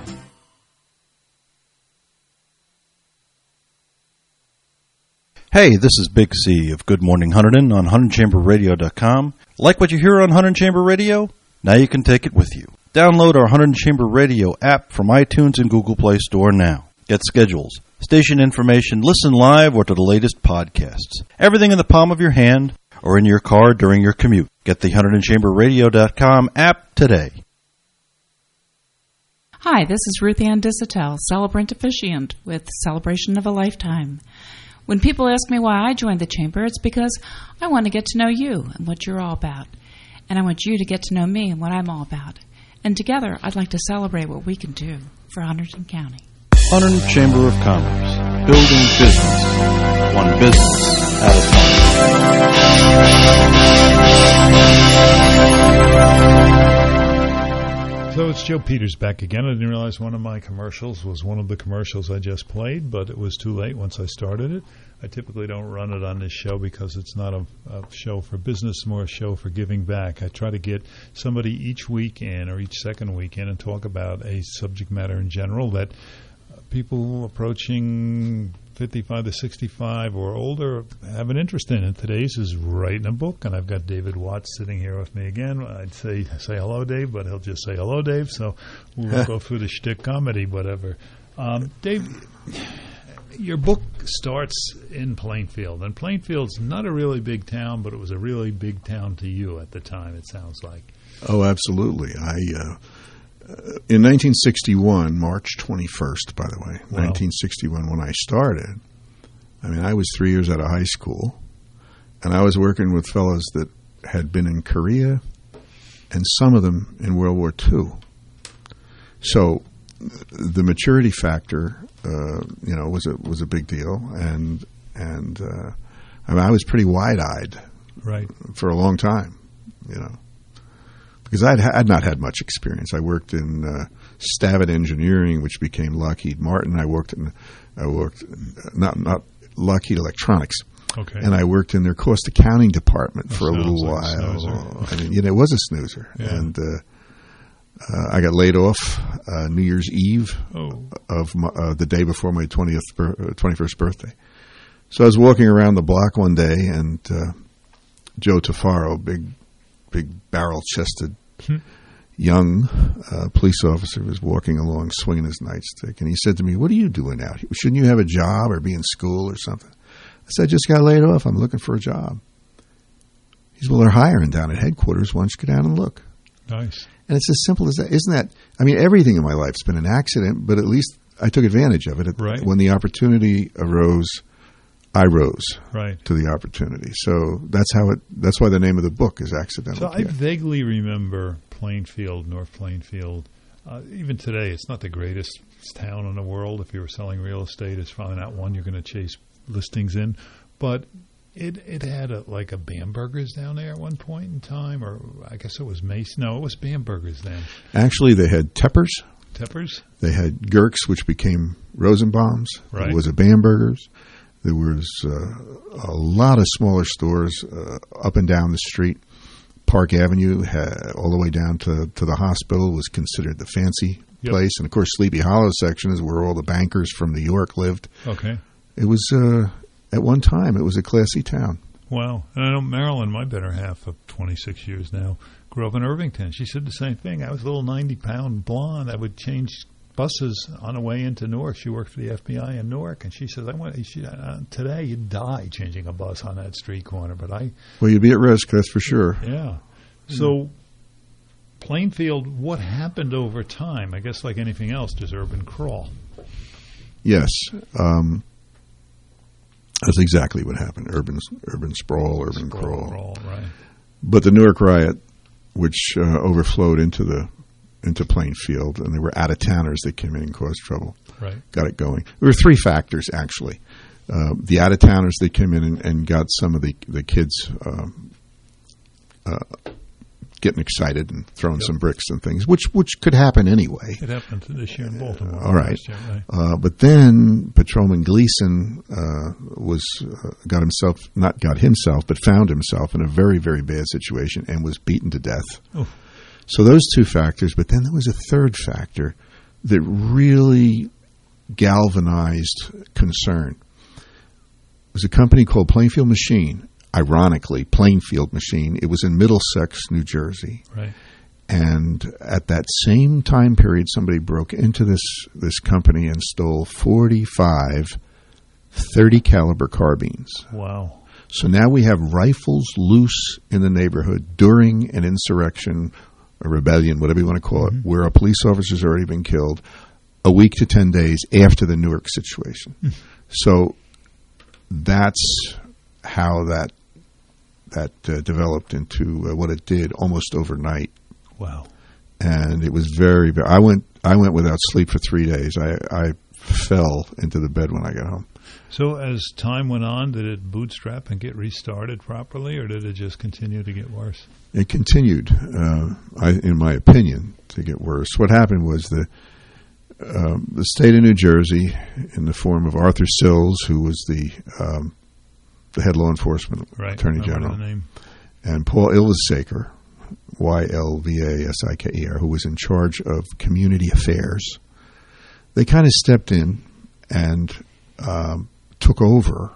S13: Hey, this is Big C of Good Morning Hunterdon on Hunterdon Chamber Radio dot com. Like what you hear on Hunterdon Chamber Radio? Now you can take it with you. Download our Hunterdon Chamber Radio app from iTunes and Google Play Store now. Get schedules, station information, listen live or to the latest podcasts. Everything in the palm of your hand or in your car during your commute. Get the Hunterdon Chamber Radio dot com app today.
S18: Hi, this is Ruth Ann Disatel, celebrant officiant with Celebration of a Lifetime. When people ask me why I joined the Chamber, it's because I want to get to know you and what you're all about. And I want you to get to know me and what I'm all about. And together, I'd like to celebrate what we can do for Hunterdon County.
S13: Hunterdon Chamber of Commerce, building business, one business at a time.
S9: So it's Joe Peters back again. I didn't realize one of my commercials was one of the commercials I just played, but it was too late once I started it. I typically don't run it on this show because it's not a, a show for business, more a show for giving back. I try to get somebody each weekend or each second weekend and talk about a subject matter in general that people approaching fifty-five to sixty-five or older have an interest in. And today's is writing a book, and I've got David Watts sitting here with me again. I'd say say hello, Dave, but he'll just say hello, Dave. So we'll go through the shtick comedy, whatever. Um, Dave, your book starts in Plainfield, and Plainfield's not a really big town, but it was a really big town to you at the time, it sounds like.
S15: Oh, absolutely. I uh, in nineteen sixty-one, March twenty-first, by the way, wow. nineteen sixty-one, when I started, I mean, I was three years out of high school, and I was working with fellows that had been in Korea, and some of them in World War Two. So the maturity factor, uh, you know, was a was a big deal, and and uh, I mean, I was pretty wide-eyed,
S9: right,
S15: for a long time, you know. Because I'd, I'd not had much experience. I worked in uh, Stavitt Engineering, which became Lockheed Martin. I worked in, I worked not not Lockheed Electronics,
S9: okay,
S15: and I worked in their cost accounting department for a, a little
S9: like
S15: while. I mean, you know, it was a snoozer,
S9: yeah.
S15: and uh, uh, I got laid off uh, New Year's Eve
S9: oh.
S15: of my, uh, the day before my twentieth, twenty-first birthday. So I was walking around the block one day, and uh, Joe Tafaro, big. big barrel-chested,
S9: hmm.
S15: young uh, police officer was walking along swinging his nightstick, and he said to me, "What are you doing out here? Shouldn't you have a job or be in school or something?" I said, "I just got laid off. I'm looking for a job." He said, "Well, they're hiring down at headquarters. Why don't you go down and look?"
S9: Nice.
S15: And it's as simple as that. Isn't that, I mean, everything in my life's been an accident, but at least I took advantage of it.
S9: Right.
S15: When the opportunity arose, I rose
S9: right.
S15: to the opportunity. So that's how it, that's why the name of the book is Accidental.
S9: So I vaguely remember Plainfield, North Plainfield. Uh, even today, it's not the greatest town in the world. If you were selling real estate, it's probably not one you're going to chase listings in. But it it had a, like a Bamberger's down there at one point in time, or I guess it was Mace. No, it was Bamberger's then.
S15: Actually, they had Teppers.
S9: Teppers?
S15: They had Gerks, which became Rosenbaum's.
S9: Right.
S15: There was a Bamberger's. There was uh, a lot of smaller stores uh, up and down the street. Park Avenue, had, all the way down to, to the hospital, was considered the fancy
S9: yep.
S15: place. And, of course, Sleepy Hollow section is where all the bankers from New York lived.
S9: Okay.
S15: It was, uh, at one time, it was a classy town.
S9: Wow. And I know Marilyn, my better half of twenty-six years now, grew up in Irvington. She said the same thing. I was a little ninety-pound blonde. I would change buses on the way into Newark. She worked for the F B I in Newark, and she says, "I went she, uh, today you'd die changing a bus on that street corner." But I,
S15: well, you'd be at risk, that's for sure.
S9: Yeah. So, Plainfield, what happened over time? I guess, like anything else, does urban crawl?
S15: Yes, um, that's exactly what happened. Urban, urban sprawl, urban sprawl, crawl.
S9: crawl. Right.
S15: But the Newark riot, which uh, overflowed into the into Plainfield, and there were out-of-towners that came in and caused trouble.
S9: Right.
S15: Got it going. There were three factors, actually. Uh, the out-of-towners that came in and, and got some of the, the kids um, uh, getting excited and throwing yep. some bricks and things, which which could happen anyway.
S9: It happened this year in Baltimore.
S15: Uh, all right.
S9: Year, right.
S15: Uh, but then Patrolman Gleason uh, was uh, got himself, not got himself, but found himself in a very, very bad situation and was beaten to death.
S9: Oh.
S15: So those two factors, but then there was a third factor that really galvanized concern. It was a company called Plainfield Machine, ironically, Plainfield Machine. It was in Middlesex, New Jersey.
S9: Right.
S15: And at that same time period, somebody broke into this, this company and stole forty-five thirty caliber carbines.
S9: Wow.
S15: So now we have rifles loose in the neighborhood during an insurrection, a rebellion, whatever you want to call it, mm-hmm. where a police officer's already been killed a week to ten days after the Newark situation. Mm. So that's how that that uh, developed into uh, what it did almost overnight.
S9: Wow.
S15: And it was very, very, I went I went without sleep for three days. I, I fell into the bed when I got home.
S9: So as time went on, did it bootstrap and get restarted properly, or did it just continue to get worse?
S15: It continued, uh, I, in my opinion, to get worse. What happened was the um, the state of New Jersey, in the form of Arthur Sills, who was the um, the head law enforcement
S9: right.
S15: attorney general, the name. And Paul Ilvasaker, Y L V A S I K E R, who was in charge of community affairs, they kind of stepped in and um, took over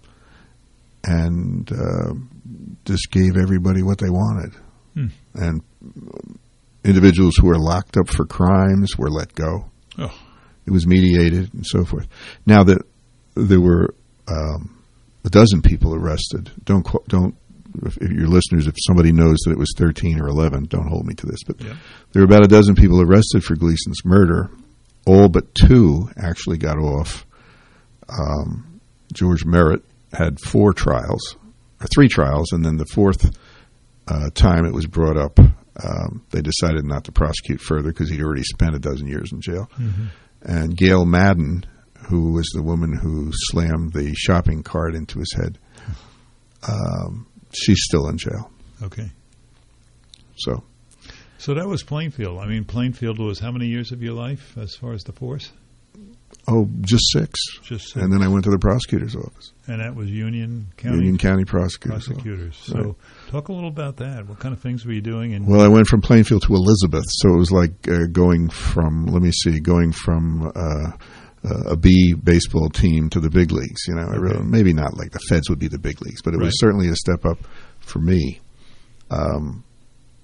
S15: and uh, just gave everybody what they wanted. Hmm. And individuals who were locked up for crimes were let go.
S9: Oh.
S15: It was mediated and so forth. Now that there were um, a dozen people arrested, don't don't if your listeners, if somebody knows that it was thirteen or eleven, don't hold me to this, but yeah. there were about a dozen people arrested for Gleason's murder. All but two actually got off. Um, George Merritt had four trials, or three trials, and then the fourth uh, time it was brought up, um, they decided not to prosecute further because he'd already spent a dozen years in jail.
S9: Mm-hmm.
S15: And Gail Madden, who was the woman who slammed the shopping cart into his head, um, she's still in jail.
S9: Okay.
S15: So.
S9: So that was Plainfield. I mean, Plainfield was how many years of your life as far as the force?
S15: Oh, just six.
S9: Just six.
S15: And then I went to the prosecutor's office.
S9: And that was Union County?
S15: Union County Prosecutor's
S9: Prosecutors.
S15: Office.
S9: So
S15: right.
S9: talk a little about that. What kind of things were you doing? In
S15: well, I went from Plainfield to Elizabeth. So it was like uh, going from, let me see, going from uh, uh, a B baseball team to the big leagues. You know, okay. I really, maybe not like the Feds would be the big leagues, but it right. was certainly a step up for me. Um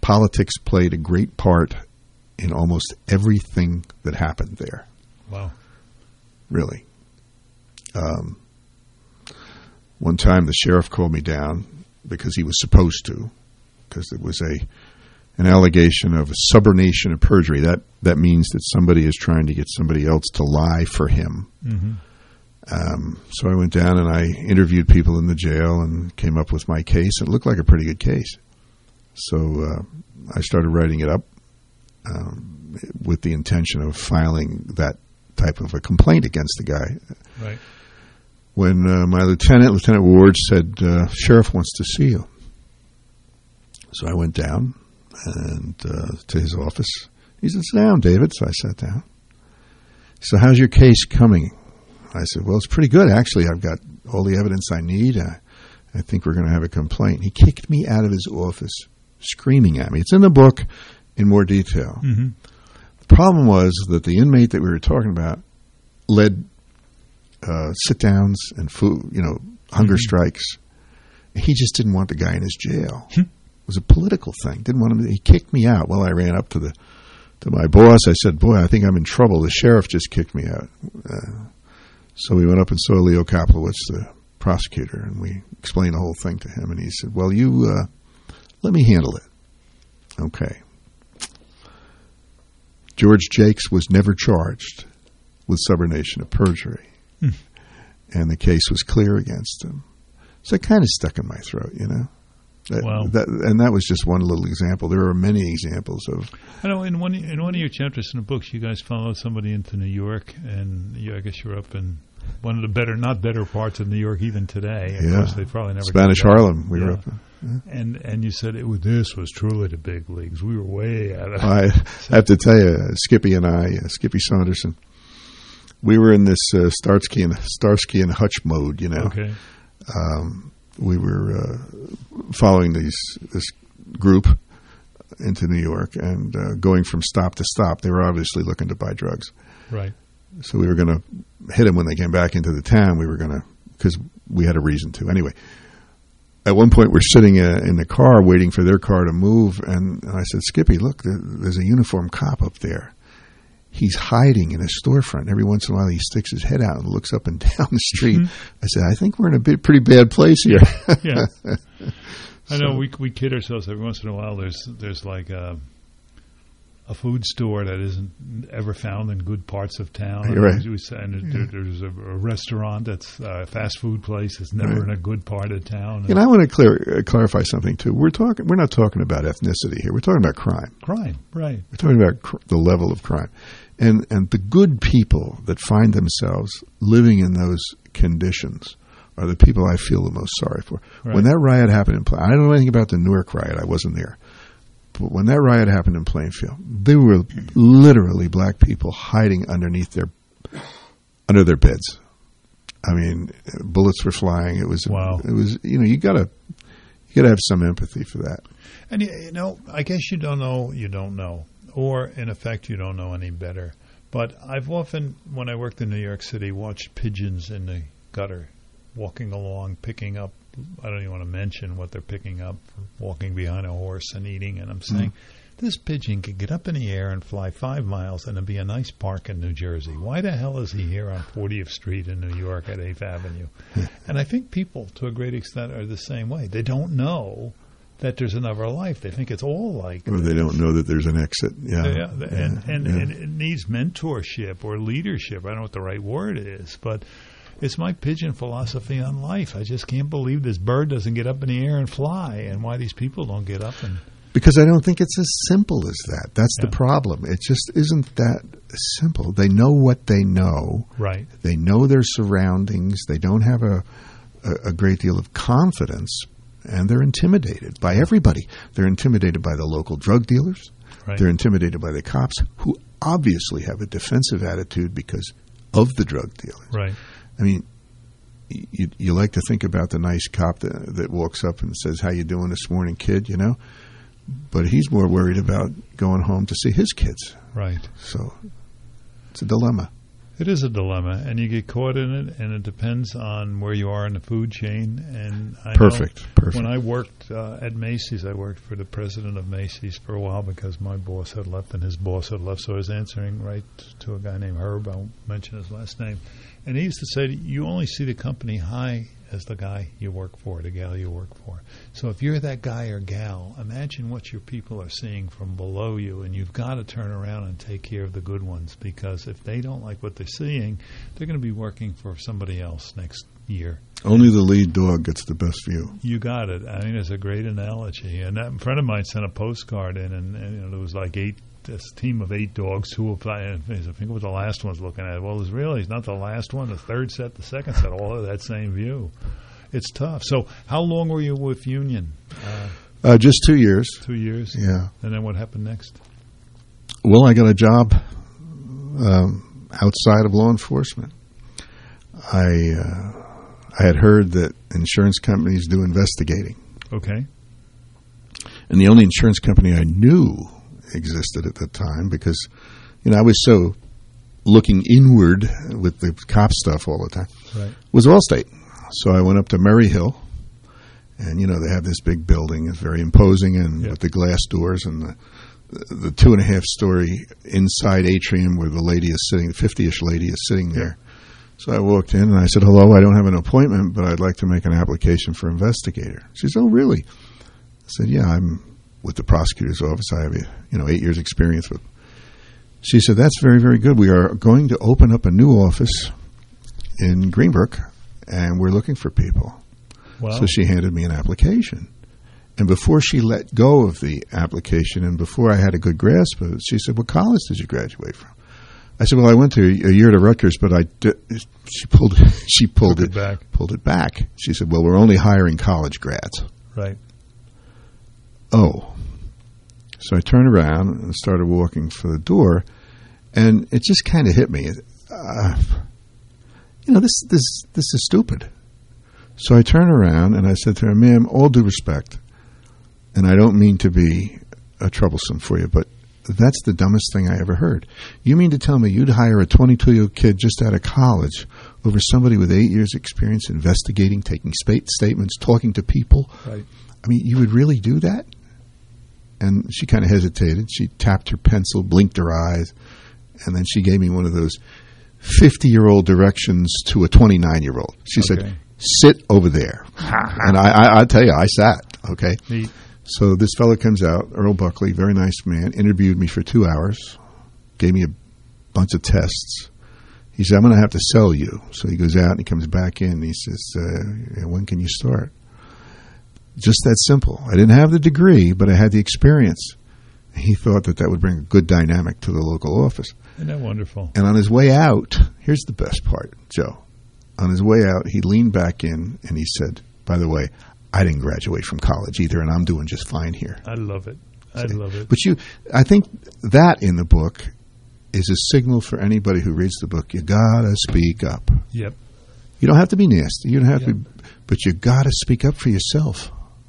S15: politics played a great part in almost everything that happened there.
S9: Wow.
S15: Really. Um, one time the sheriff called me down because he was supposed to, because it was a an allegation of a subornation of perjury. That that means that somebody is trying to get somebody else to lie for him.
S9: Mm-hmm.
S15: Um, so I went down and I interviewed people in the jail and came up with my case. It looked like a pretty good case. So uh, I started writing it up um, with the intention of filing that type of a complaint against the guy.
S9: Right. When
S15: uh, my lieutenant, Lieutenant Ward, said, uh, Sheriff wants to see you. So I went down and uh, to his office. He said, sit down, David. So I sat down. He said, how's your case coming? I said, well, it's pretty good, actually. I've got all the evidence I need. I, I think we're going to have a complaint. He kicked me out of his office, screaming at me. It's in the book in more detail.
S9: Mm-hmm.
S15: The problem was that the inmate that we were talking about led uh, sit-downs and food, you know, hunger mm-hmm. strikes. He just didn't want the guy in his jail. It was a political thing. Didn't want him. He kicked me out. Well, I ran up to the to my boss. I said, boy, I think I'm in trouble. The sheriff just kicked me out. Uh, so we went up and saw Leo Kaplowitz, the prosecutor, and we explained the whole thing to him. And he said, well, you uh, let me handle it. Okay. George Jakes was never charged with subornation of perjury.
S9: Mm.
S15: And the case was clear against him. So it kind of stuck in my throat, you know. That,
S9: wow.
S15: that, and that was just one little example. There are many examples of.
S9: I know in one in one of your chapters in the books, you guys followed somebody into New York, and you, I guess you're up in one of the better, not better parts of New York even today. Of
S15: yeah,
S9: course, they probably never
S15: Spanish Harlem. We
S9: yeah.
S15: were up. Yeah.
S9: And and you said it was this was truly the big leagues. We were way out of.
S15: I have to tell you, Skippy and I, uh, Skippy Saunderson, we were in this uh, Starsky and Starsky and Hutch mode, you know.
S9: Okay.
S15: Um, we were uh, following these this group into New York and uh, going from stop to stop. They were obviously looking to buy drugs.
S9: Right.
S15: So we were going to hit them when they came back into the town. We were going to, because we had a reason to. Anyway, at one point we're sitting uh, in the car waiting for their car to move, and, and I said, Skippy, look, there, there's a uniformed cop up there. He's hiding in a storefront. Every once in a while, he sticks his head out and looks up and down the street. Mm-hmm. I said, I think we're in a bit, pretty bad place here.
S9: Yeah. I know we we kid ourselves every once in a while. There's there's like a, a food store that isn't ever found in good parts of town.
S15: You're right.
S9: And there, there's a, a restaurant that's a fast food place that's never
S15: right.
S9: in a good part of town.
S15: And I want to clear, uh, clarify something too. We're talking. We're not talking about ethnicity here. We're talking about crime.
S9: Crime, right?
S15: We're talking about cr- the level of crime. And and the good people that find themselves living in those conditions are the people I feel the most sorry for.
S9: Right.
S15: When that riot happened in Plainfield, I don't know anything about the Newark riot. I wasn't there. But when that riot happened in Plainfield, there were literally black people hiding underneath their under their beds. I mean, bullets were flying. It was
S9: wow.
S15: It was you know you gotta you gotta have some empathy for that.
S9: And you know, I guess you don't know. You don't know. Or, in effect, you don't know any better. But I've often, when I worked in New York City, watched pigeons in the gutter, walking along, picking up, I don't even want to mention what they're picking up, walking behind a horse and eating. And I'm saying, mm-hmm. this pigeon could get up in the air and fly five miles and it'd be a nice park in New Jersey. Why the hell is he here on fortieth Street in New York at eighth Avenue? And I think people, to a great extent, are the same way. They don't know that there's another life. They think it's all like
S15: or
S9: this.
S15: They don't know that there's an exit. Yeah,
S9: yeah, and,
S15: yeah.
S9: And,
S15: yeah.
S9: and it needs mentorship or leadership. I don't know what the right word is, but it's my pigeon philosophy on life. I just can't believe this bird doesn't get up in the air and fly, and why these people don't get up and.
S15: Because I don't think it's as simple as that. That's
S9: yeah.
S15: the problem. It just isn't that simple. They know what they know.
S9: Right.
S15: They know their surroundings. They don't have a a, a great deal of confidence. And they're intimidated by everybody. They're intimidated by the local drug dealers.
S9: Right.
S15: They're intimidated by the cops, who obviously have a defensive attitude because of the drug dealers.
S9: Right.
S15: I mean, you, you like to think about the nice cop that, that walks up and says, how you doing this morning, kid, you know? But he's more worried about going home to see his kids.
S9: Right.
S15: So it's a dilemma.
S9: It is a dilemma, and you get caught in it, and it depends on where you are in the food chain. And I
S15: perfect,
S9: know
S15: perfect.
S9: When I worked uh, at Macy's, I worked for the president of Macy's for a while because my boss had left and his boss had left, so I was answering right to a guy named Herb. I won't mention his last name. And he used to say, you only see the company high as the guy you work for, the gal you work for. So if you're that guy or gal, imagine what your people are seeing from below you, and you've got to turn around and take care of the good ones, because if they don't like what they're seeing, they're going to be working for somebody else next year.
S15: Only the lead dog gets the best view.
S9: You got it. I mean, it's a great analogy. And that, a friend of mine sent a postcard in, and, and you know, there was like eight this team of eight dogs, two of I think it was the last one's looking at it. Well, it's really it's not the last one, the third set, the second set, all of that same view. It's tough. So how long were you with Union?
S15: Uh, uh, just two years.
S9: Two years?
S15: Yeah.
S9: And then what happened next?
S15: Well, I got a job um, outside of law enforcement. I uh, I had heard that insurance companies do investigating.
S9: Okay.
S15: And the only insurance company I knew existed at the time, because, you know, I was so looking inward with the cop stuff all the time,
S9: right,
S15: was Allstate. So I went up to Murray Hill, and, you know, they have this big building. It's very imposing, and yep. with the glass doors and the the two and a half story inside atrium where the lady is sitting, the fifty-ish lady is sitting there. So I walked in and I said, hello, I don't have an appointment, but I'd like to make an application for investigator. She said, oh, really? I said, yeah, I'm with the prosecutor's office. I have, you know, eight years experience with. She said, that's very, very good. We are going to open up a new office in Greenbrook, and we're looking for people.
S9: Wow.
S15: So she handed me an application. And before she let go of the application and before I had a good grasp of it, she said, what college did you graduate from? I said, well, I went to a year to Rutgers, but I did. She pulled, she pulled
S9: Took
S15: it,
S9: it back.
S15: pulled it back. She said, well, we're only hiring college grads.
S9: Right.
S15: Oh. So I turned around and started walking for the door, and it just kind of hit me. Uh, you know, this this this is stupid. So I turned around and I said to her, ma'am, all due respect, and I don't mean to be uh, troublesome for you, but that's the dumbest thing I ever heard. You mean to tell me you'd hire a twenty-two-year-old kid just out of college over somebody with eight years' experience investigating, taking spa- statements, talking to people?
S9: Right.
S15: I mean, you would really do that? And she kind of hesitated. She tapped her pencil, blinked her eyes, and then she gave me one of those fifty-year-old directions to a twenty-nine-year-old. She
S9: Okay.
S15: said, sit over there. And I, I, I tell you, I sat, okay?
S9: Neat.
S15: So this fellow comes out, Earl Buckley, very nice man, interviewed me for two hours, gave me a bunch of tests. He said, I'm going to have to sell you. So he goes out and he comes back in and he says, uh, when can you start? Just that simple. I didn't have the degree, but I had the experience. He thought that that would bring a good dynamic to the local office.
S9: Isn't that wonderful?
S15: And on his way out, here's the best part, Joe. On his way out, he leaned back in and he said, by the way, I didn't graduate from college either, and I'm doing just fine here.
S9: I love it. I
S15: See?
S9: love it.
S15: But you, I think that in the book is a signal for anybody who reads the book. You gotta speak up.
S9: Yep.
S15: You don't have to be nasty. You don't have
S9: Yep.
S15: to, be, but you gotta speak up for yourself.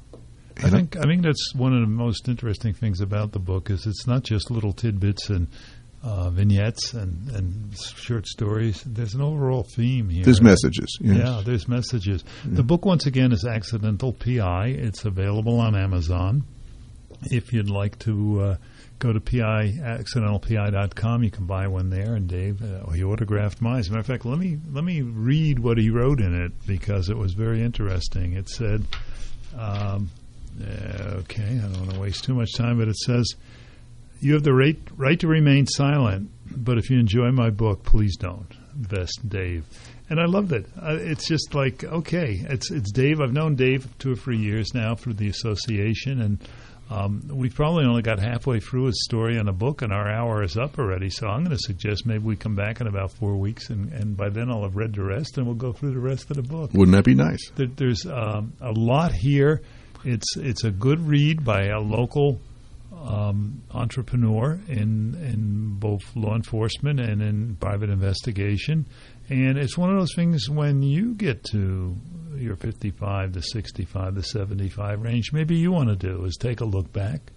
S9: I think I think that's one of the most interesting things about the book is it's not just little tidbits and uh, vignettes and, and short stories. There's an overall theme here.
S15: There's messages. Yes.
S9: Yeah, there's messages.
S15: Yeah.
S9: The book, once again, is Accidental P I. It's available on Amazon. If you'd like to uh, go to P I, accidental P I dot com, you can buy one there. And Dave, uh, he autographed mine. As a matter of fact, let me let me read what he wrote in it because it was very interesting. It said, um, uh, okay, I don't want to waste too much time, but it says, you have the right, right to remain silent, but if you enjoy my book, please don't. Best, Dave. And I loved it. Uh, it's just like, okay, it's it's Dave. I've known Dave two or three years now through the association, and um, we've probably only got halfway through his story on a book, and our hour is up already. So I'm going to suggest maybe we come back in about four weeks, and, and by then I'll have read the rest, and we'll go through the rest of the book.
S15: Wouldn't that be nice?
S9: There, there's um, a lot here. It's it's a good read by a local um, entrepreneur in in both law enforcement and in private investigation, and it's one of those things when you get to your fifty-five to sixty-five to seventy-five range, maybe you want to do is take a look back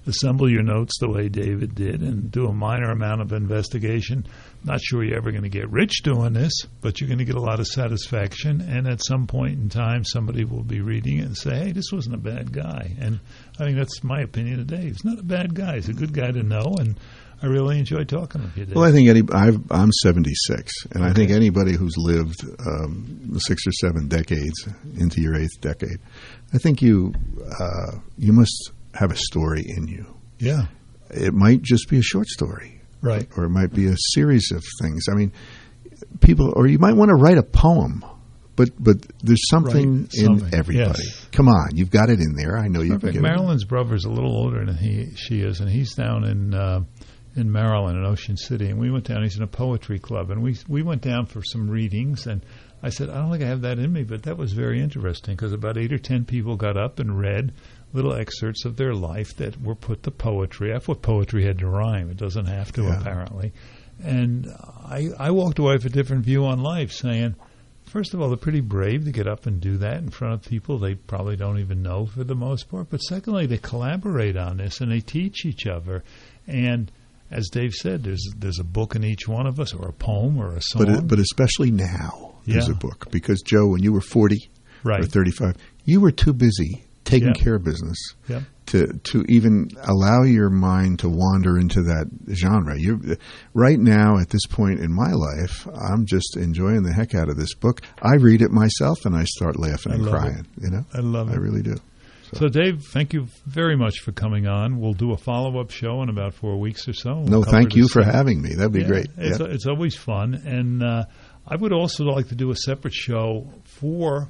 S9: assemble your notes the way David did and do a minor amount of investigation. Not sure you're ever going to get rich doing this, but you're going to get a lot of satisfaction. And at some point in time, somebody will be reading it and say, hey, this wasn't a bad guy. And I think that's my opinion of Dave. He's not a bad guy. He's a good guy to know, and I really enjoy talking with you, Dave.
S15: Well, I think any, I've, I'm seventy-six, and okay. I think anybody who's lived um, six or seven decades into your eighth decade, I think you uh, you must have a story in you.
S9: Yeah.
S15: It might just be a short story.
S9: Right.
S15: Or it might be a series of things. I mean, people, or you might want to write a poem, but but there's something right. in something. everybody.
S9: Yes.
S15: Come on, you've got it in there. I know you can get
S9: Marilyn's it. brother's a little older than he she is, and he's down in uh, in Maryland, in Ocean City, and we went down. He's in a poetry club, and we we went down for some readings, and I said, I don't think I have that in me, but that was very interesting because about eight or ten people got up and read little excerpts of their life that were put to poetry. I thought poetry had to rhyme. It doesn't have to, yeah. apparently. And I, I walked away with a different view on life, saying, first of all, they're pretty brave to get up and do that in front of people they probably don't even know for the most part. But secondly, they collaborate on this and they teach each other. And as Dave said, there's there's a book in each one of us, or a poem, or a song.
S15: But it, but especially now, there's
S9: yeah.
S15: a book. Because, Joe, when you were forty
S9: right.
S15: or thirty-five, you were too busy taking
S9: yeah.
S15: care of business
S9: yeah.
S15: to to even allow your mind to wander into that genre. You're, right now, at this point in my life, I'm just enjoying the heck out of this book. I read it myself, and I start laughing
S9: I
S15: and
S9: love
S15: crying.
S9: It.
S15: You know,
S9: I love it.
S15: I really do.
S9: So. so, Dave, thank you very much for coming on. We'll do a follow-up show in about four weeks or so. We'll
S15: no, thank you for having me. That'd be
S9: yeah,
S15: great.
S9: It's,
S15: yeah.
S9: it's always fun. And uh, I would also like to do a separate show for,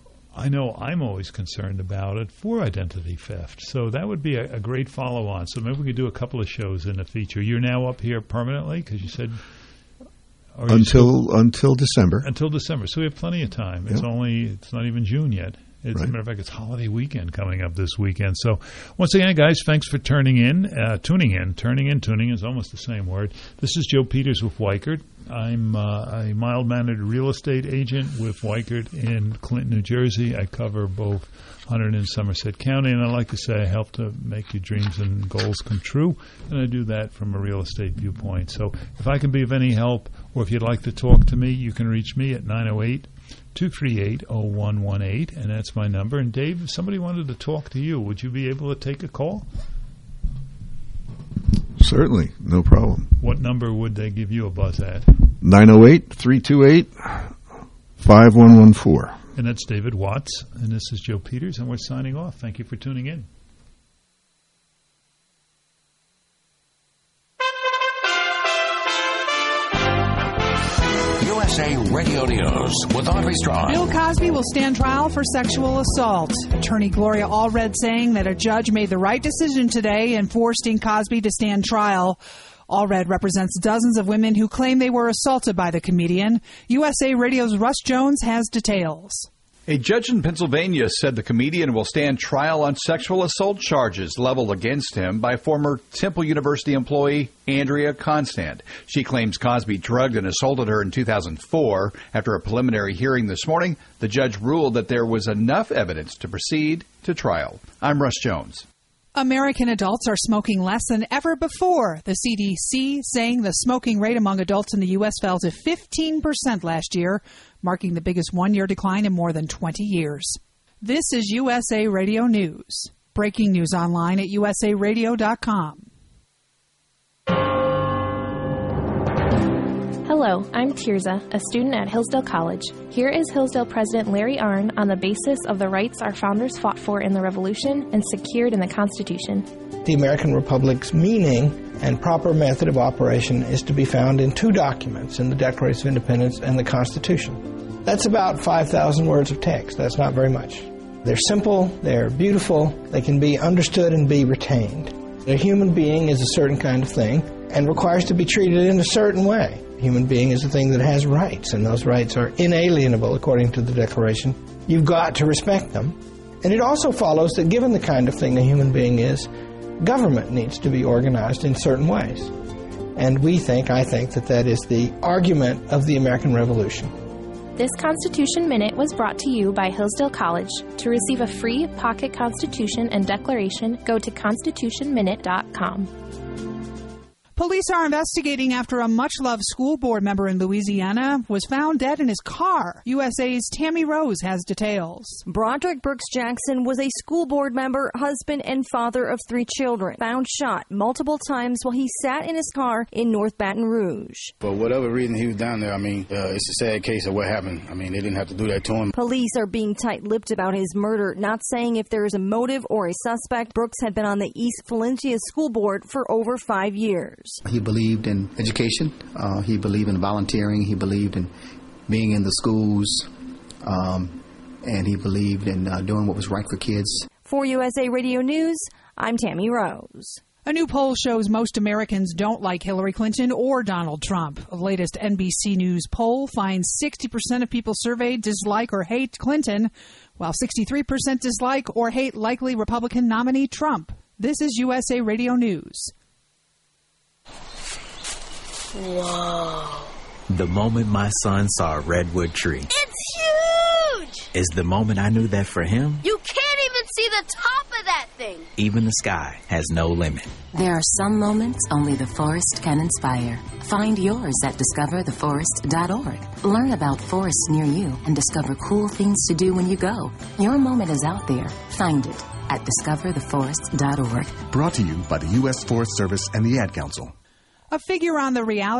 S9: I know I'm always concerned about it, for identity theft. So that would be a, a great follow-on. So maybe we could do a couple of shows in the feature. You're now up here permanently because you said...
S15: Until still, until December.
S9: Until December. So we have plenty of time. It's yeah. only, it's not even June yet. As
S15: right.
S9: a matter of fact, it's holiday weekend coming up this weekend. So once again, guys, thanks for turning in, uh, tuning in. Turning in, tuning is almost the same word. This is Joe Peters with Weichert. I'm uh, a mild-mannered real estate agent with Weichert in Clinton, New Jersey. I cover both Hunterdon and Somerset County, and I like to say I help to make your dreams and goals come true, and I do that from a real estate viewpoint. So if I can be of any help, or if you'd like to talk to me, you can reach me at nine oh eight, two three eight, oh one one eight, and that's my number. And Dave, if somebody wanted to talk to you, would you be able to take a call?
S15: Certainly, no problem.
S9: What number would they give you a buzz at?
S15: nine oh eight, three two eight, five one one four.
S9: And that's David Watts, and this is Joe Peters, and we're signing off. Thank you for tuning in.
S19: U S A Radio News with Audrey Strong.
S2: Bill Cosby will stand trial for sexual assault. Attorney Gloria Allred saying that a judge made the right decision today in forcing Cosby to stand trial. Allred represents dozens of women who claim they were assaulted by the comedian. U S A Radio's Russ Jones has details.
S20: A judge in Pennsylvania said the comedian will stand trial on sexual assault charges leveled against him by former Temple University employee Andrea Constant. She claims Cosby drugged and assaulted her in two thousand four. After a preliminary hearing this morning, the judge ruled that there was enough evidence to proceed to trial. I'm Russ Jones.
S2: American adults are smoking less than ever before. The C D C saying the smoking rate among adults in the U S fell to fifteen percent last year, marking the biggest one-year decline in more than twenty years. This is U S A Radio News. Breaking news online at U S A radio dot com.
S21: Hello, I'm Tirza, a student at Hillsdale College. Here is Hillsdale President Larry Arnn on the basis of the rights our founders fought for in the Revolution and secured in the Constitution.
S22: The American Republic's meaning and proper method of operation is to be found in two documents, in the Declaration of Independence and the Constitution. That's about five thousand words of text. That's not very much. They're simple, they're beautiful, they can be understood and be retained. A human being is a certain kind of thing and requires to be treated in a certain way. A human being is a thing that has rights, and those rights are inalienable according to the Declaration. You've got to respect them. And it also follows that given the kind of thing a human being is, government needs to be organized in certain ways. And we think, I think, that that is the argument of the American Revolution.
S21: This Constitution Minute was brought to you by Hillsdale College. To receive a free pocket Constitution and declaration, go to constitution minute dot com.
S2: Police are investigating after a much-loved school board member in Louisiana was found dead in his car. U S A's Tammy Rose has details.
S1: Broderick Brooks Jackson was a school board member, husband, and father of three children, found shot multiple times while he sat in his car in North Baton Rouge.
S3: For whatever reason he was down there, I mean, uh, it's a sad case of what happened. I mean, they didn't have to do that to him.
S1: Police are being tight-lipped about his murder, not saying if there is a motive or a suspect. Brooks had been on the East Valencia School Board for over five years.
S23: He believed in education. Uh, he believed in volunteering. He believed in being in the schools. Um, and he believed in uh, doing what was right for kids.
S1: For U S A Radio News, I'm Tammy Rose.
S2: A new poll shows most Americans don't like Hillary Clinton or Donald Trump. A latest N B C News poll finds sixty percent of people surveyed dislike or hate Clinton, while sixty-three percent dislike or hate likely Republican nominee Trump. This is U S A Radio News.
S24: Whoa. The moment my son saw a redwood tree.
S25: It's huge!
S24: Is the moment I knew that for him,
S25: You can't even see the top of that thing.
S24: even the sky has no limit.
S26: There are some moments only the forest can inspire. Find yours at discover the forest dot org. Learn about forests near you and discover cool things to do when you go. Your moment is out there. Find it at discover the forest dot org.
S27: Brought to you by the U S Forest Service and the Ad Council.
S2: A figure on the reality